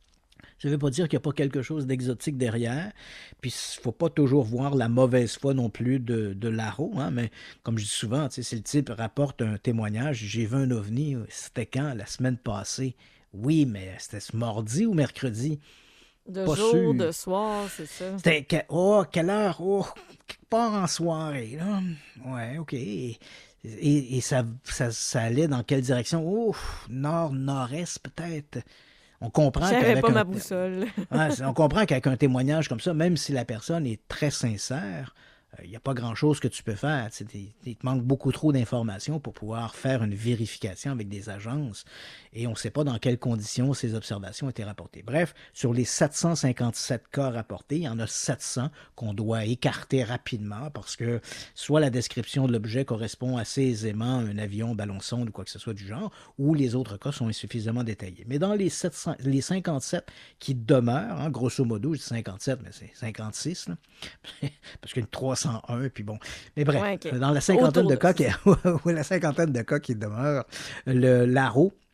ça ne veut pas dire qu'il n'y a pas quelque chose d'exotique derrière. Puis, il ne faut pas toujours voir la mauvaise foi non plus de, de l'A R O. Hein, mais comme je dis souvent, si le type rapporte un témoignage, j'ai vu un ovni, c'était quand? La semaine passée. Oui, mais c'était ce mardi ou mercredi? De pas jour, sûr. de soir, c'est ça. C'était, que, oh, quelle heure? Oh, quelque part en soirée, là. Ouais, OK. Et, et, et ça, ça, ça allait dans quelle direction? Oh, nord, nord-est peut-être. On comprend J'avais qu'avec pas un... ma boussole. Ouais, on comprend qu'avec un témoignage comme ça, même si la personne est très sincère, il euh, n'y a pas grand-chose que tu peux faire. Tu sais, il te manque beaucoup trop d'informations pour pouvoir faire une vérification avec des agences. Et on ne sait pas dans quelles conditions ces observations ont été rapportées. Bref, sur les sept cent cinquante-sept cas rapportés, il y en a sept cents qu'on doit écarter rapidement parce que soit la description de l'objet correspond assez aisément à un avion, ballon-sonde ou quoi que ce soit du genre, ou les autres cas sont insuffisamment détaillés. Mais dans les, sept cents, les cinquante-sept qui demeurent, hein, grosso modo, je dis cinquante-sept, mais c'est cinquante-six, là, parce qu'il y a une trois cent un, puis bon. Mais bref, ouais, okay. dans la cinquantaine de, de cas qui, la cinquantaine de cas qui demeurent, le, l'A R O,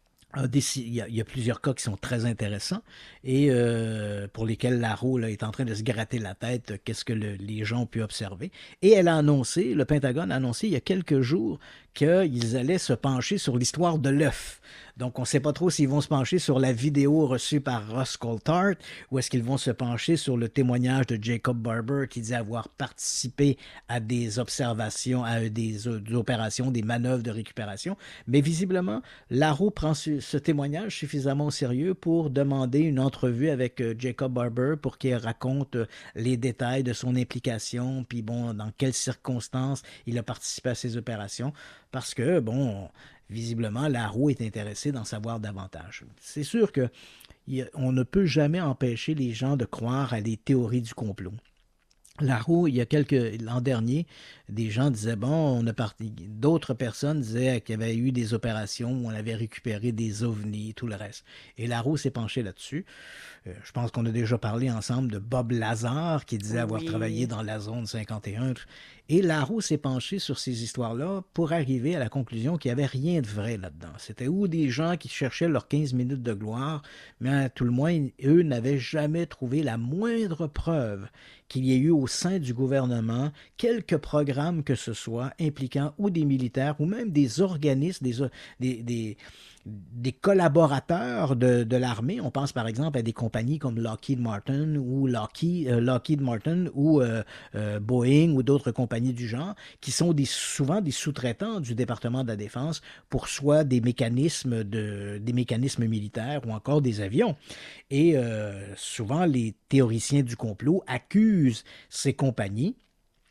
il y, a, il y a plusieurs cas qui sont très intéressants et euh, pour lesquels l'A R O là, est en train de se gratter la tête, qu'est-ce que le, les gens ont pu observer. Et elle a annoncé, le Pentagone a annoncé il y a quelques jours qu'ils allaient se pencher sur l'histoire de l'œuf. Donc, on ne sait pas trop s'ils vont se pencher sur la vidéo reçue par Ross Coulthard ou est-ce qu'ils vont se pencher sur le témoignage de Jacob Barber qui dit avoir participé à des observations, à des, des opérations, des manœuvres de récupération. Mais visiblement, l'A R O prend ce, ce témoignage suffisamment au sérieux pour demander une entrevue avec Jacob Barber pour qu'il raconte les détails de son implication, puis bon, dans quelles circonstances il a participé à ces opérations. Parce que, bon, visiblement, l'A R O est intéressé d'en savoir davantage. C'est sûr que y a, on ne peut jamais empêcher les gens de croire à des théories du complot. L'A R O, il y a quelques... L'an dernier, des gens disaient, bon, on a parti... D'autres personnes disaient qu'il y avait eu des opérations où on avait récupéré des ovnis, tout le reste. Et l'A R O s'est penché là-dessus. Euh, je pense qu'on a déjà parlé ensemble de Bob Lazar, qui disait avoir oui. travaillé dans la zone cinquante et un. Et l'A R O s'est penché sur ces histoires-là pour arriver à la conclusion qu'il n'y avait rien de vrai là-dedans. C'était ou des gens qui cherchaient leurs quinze minutes de gloire, mais à tout le moins, eux n'avaient jamais trouvé la moindre preuve qu'il y ait eu au sein du gouvernement quelques programmes que ce soit impliquant ou des militaires ou même des organismes, des, des, des, des collaborateurs de, de l'armée. On pense par exemple à des compagnies comme Lockheed Martin ou Lockheed, euh, Lockheed Martin ou euh, euh, Boeing ou d'autres compagnies du genre qui sont des, souvent des sous-traitants du département de la Défense pour soit des mécanismes, de, des mécanismes militaires ou encore des avions. Et euh, souvent les théoriciens du complot accusent ces compagnies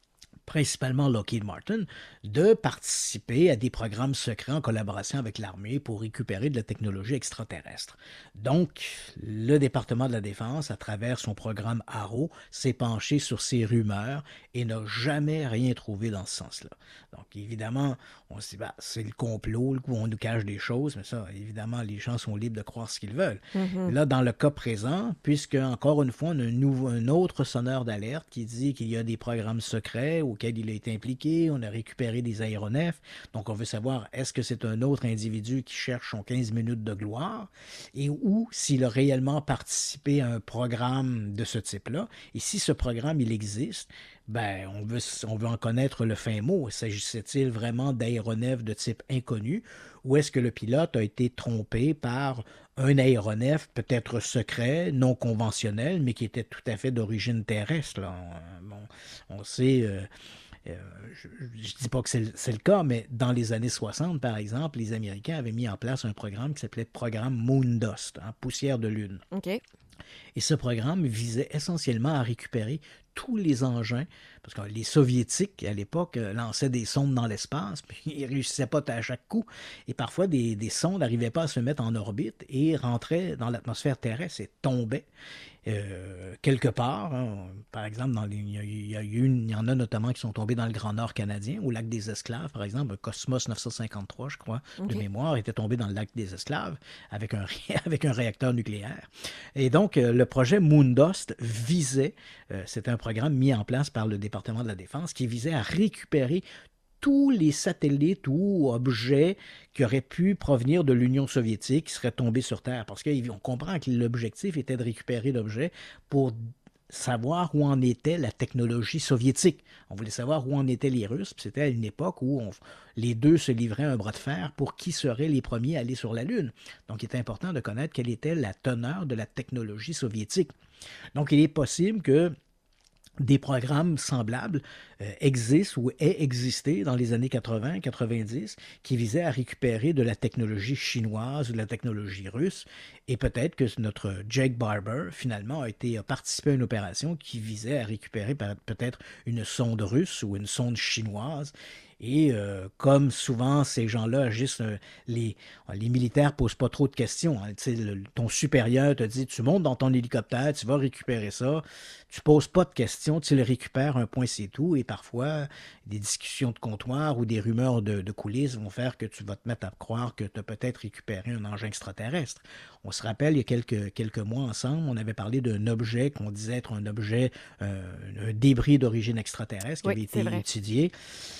principalement Lockheed Martin, de participer à des programmes secrets en collaboration avec l'armée pour récupérer de la technologie extraterrestre. Donc, le département de la Défense, à travers son programme Arrow, s'est penché sur ces rumeurs et n'a jamais rien trouvé dans ce sens-là. Donc, évidemment, on se dit, bah, c'est le complot, le coup, on nous cache des choses, mais ça, évidemment, les gens sont libres de croire ce qu'ils veulent. Mm-hmm. Là, dans le cas présent, puisque, encore une fois, on a un, nouveau, un autre sonneur d'alerte qui dit qu'il y a des programmes secrets auxquels il a été impliqué, on a récupéré des aéronefs, donc on veut savoir, est-ce que c'est un autre individu qui cherche son quinze minutes de gloire, et ou s'il a réellement participé à un programme de ce type-là, et si ce programme, il existe, ben, on veut, on veut en connaître le fin mot. S'agissait-il vraiment d'aéronefs de type inconnu ou est-ce que le pilote a été trompé par un aéronef peut-être secret, non conventionnel, mais qui était tout à fait d'origine terrestre, là. Bon, on sait... Euh, Euh, je ne dis pas que c'est, c'est le cas, mais dans les années soixante, par exemple, les Américains avaient mis en place un programme qui s'appelait le programme Moondust, hein, poussière de lune. OK. Et ce programme visait essentiellement à récupérer tous les engins, parce que les Soviétiques, à l'époque, lançaient des sondes dans l'espace, puis ils ne réussissaient pas à chaque coup, et parfois des, des sondes n'arrivaient pas à se mettre en orbite et rentraient dans l'atmosphère terrestre et tombaient euh, quelque part. Hein. Par exemple, dans les, il, y a, il, y a une, il y en a notamment qui sont tombés dans le Grand Nord canadien, au lac des Esclaves, par exemple, Cosmos neuf cent cinquante-trois, je crois, okay. de mémoire, était tombé dans le lac des Esclaves avec un, avec un réacteur nucléaire. Et donc, euh, le projet Moondust visait, euh, c'était un programme mis en place par le département de la Défense qui visait à récupérer tous les satellites ou objets qui auraient pu provenir de l'Union soviétique qui seraient tombés sur Terre. Parce qu'on comprend que l'objectif était de récupérer l'objet pour savoir où en était la technologie soviétique. On voulait savoir où en étaient les Russes. Puis c'était à une époque où on, les deux se livraient un bras de fer pour qui seraient les premiers à aller sur la Lune. Donc, il est important de connaître quelle était la teneur de la technologie soviétique. Donc, il est possible que des programmes semblables euh, existent ou aient existé dans les années quatre-vingts quatre-vingt-dix qui visaient à récupérer de la technologie chinoise ou de la technologie russe. Et peut-être que notre Jake Barber, finalement, a, été, a participé à une opération qui visait à récupérer peut-être une sonde russe ou une sonde chinoise. Et euh, comme souvent ces gens-là agissent, euh, les, les militaires ne posent pas trop de questions. Hein. Le, ton supérieur te dit, tu montes dans ton hélicoptère, tu vas récupérer ça, tu ne poses pas de questions, tu le récupères, un point c'est tout. Et parfois, des discussions de comptoir ou des rumeurs de, de coulisses vont faire que tu vas te mettre à croire que tu as peut-être récupéré un engin extraterrestre. On se rappelle, il y a quelques, quelques mois ensemble, on avait parlé d'un objet qu'on disait être un objet, euh, un débris d'origine extraterrestre qui oui, avait été vrai. étudié.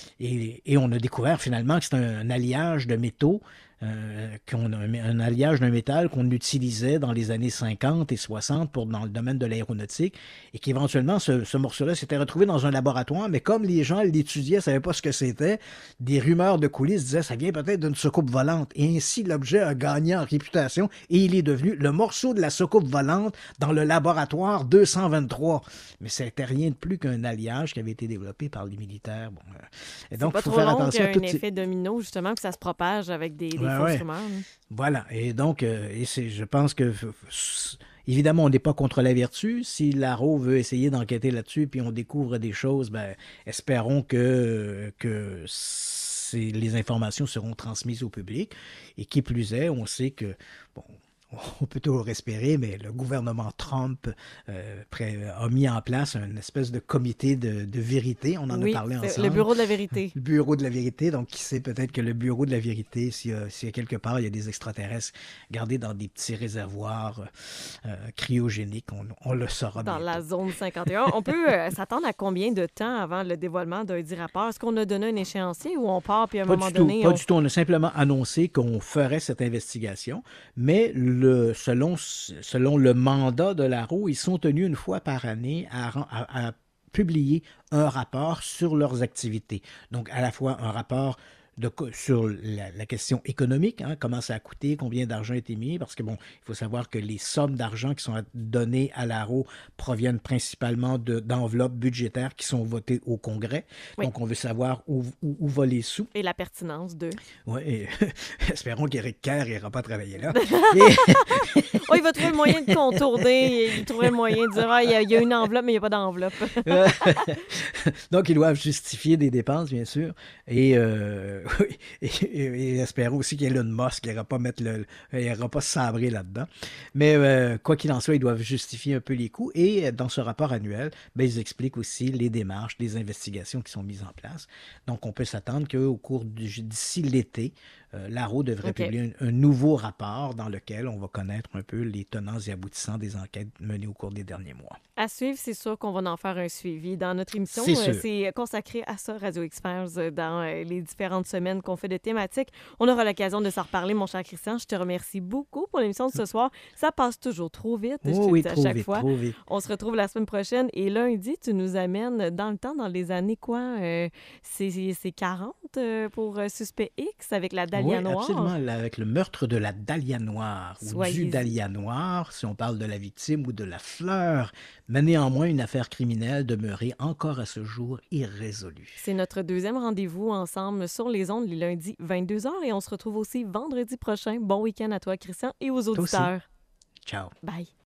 Et, et on a découvert finalement que c'est un, un alliage de métaux, euh, qu'on, un, un alliage d'un métal qu'on utilisait dans les années cinquante et soixante pour, dans le domaine de l'aéronautique et qu'éventuellement ce, ce morceau-là s'était retrouvé dans un laboratoire, mais comme les gens l'étudiaient, ne savaient pas ce que c'était, des rumeurs de coulisses disaient ça vient peut-être d'une soucoupe volante. Et ainsi l'objet a gagné en réputation et il est devenu le morceau de la soucoupe volante dans le laboratoire deux cent vingt-trois. Mais c'était rien de plus qu'un alliage qui avait été développé par les militaires. Bon, euh, et donc, il faut faire attention à tout. Il y a un effet ces... domino, justement, que ça se propage avec des, des ouais, fausses ouais. rumeurs. Hein. Voilà. Et donc, euh, et c'est, je pense que, évidemment, on n'est pas contre la vertu. Si l'Arrow veut essayer d'enquêter là-dessus, puis on découvre des choses, ben, espérons que, que c'est, les informations seront transmises au public. Et qui plus est, on sait que, bon, on peut toujours espérer, mais le gouvernement Trump euh, a mis en place une espèce de comité de, de vérité. On en oui, a parlé ensemble. Le bureau de la vérité. Le bureau de la vérité. Donc, qui sait peut-être que le bureau de la vérité, s'il y a, s'il y a quelque part, il y a des extraterrestres gardés dans des petits réservoirs euh, cryogéniques, on, on le saura dans bientôt. La zone cinquante et un. On peut euh, s'attendre à combien de temps avant le dévoilement d'un dit rapport? Est-ce qu'on a donné un échéancier ou on part puis à un pas moment du donné... Tout, on... Pas du tout. On a simplement annoncé qu'on ferait cette investigation, mais le, selon, selon le mandat de l'Arrow, ils sont tenus une fois par année à, à, à publier un rapport sur leurs activités. Donc, à la fois un rapport de, sur la, la question économique, hein, comment ça a coûté, combien d'argent a été mis, parce que bon, il faut savoir que les sommes d'argent qui sont données à l'A R O proviennent principalement de, d'enveloppes budgétaires qui sont votées au Congrès. Oui. Donc, on veut savoir où, où, où vont les sous. Et la pertinence de... Oui, espérons qu'Éric Kerr n'ira pas travailler là. Et... oh, il va trouver le moyen de contourner, il trouverait le moyen de dire ah, il, y a, il y a une enveloppe, mais il n'y a pas d'enveloppe. Donc, ils doivent justifier des dépenses, bien sûr. Et, euh, et, et, et espérons aussi qu'Elon Musk n'ira pas mettre le, il n'ira pas sabrer là-dedans. Mais euh, quoi qu'il en soit, ils doivent justifier un peu les coûts. Et dans ce rapport annuel, ben, ils expliquent aussi les démarches, les investigations qui sont mises en place. Donc, on peut s'attendre qu'au cours du, d'ici l'été, euh, l'A R O devrait okay. publier un, un nouveau rapport dans lequel on va connaître un peu les tenants et aboutissants des enquêtes menées au cours des derniers mois. À suivre, c'est sûr qu'on va en faire un suivi. Dans notre émission, c'est, euh, c'est consacré à ça, Radio X-Files, dans euh, les différentes semaines qu'on fait de thématiques. On aura l'occasion de s'en reparler, mon cher Christian. Je te remercie beaucoup pour l'émission de ce soir. Ça passe toujours trop vite, oh, je te oui, dis à trop chaque vite, fois. Trop vite. On se retrouve la semaine prochaine. Et lundi, tu nous amènes dans le temps, dans les années quoi? Euh, c'est, c'est quarante euh, pour euh, Suspect X avec la Dahlia oui, Noire. Absolument, avec le meurtre de la Dahlia Noire Soyez... ou du Dahlia Noire, si on parle de la victime ou de la fleur, mais néanmoins une affaire criminelle demeurée encore à ce jour irrésolue. C'est notre deuxième rendez-vous ensemble sur les ondes les lundis vingt-deux heures et on se retrouve aussi vendredi prochain. Bon week-end à toi, Christian, et aux auditeurs. Ciao. Bye.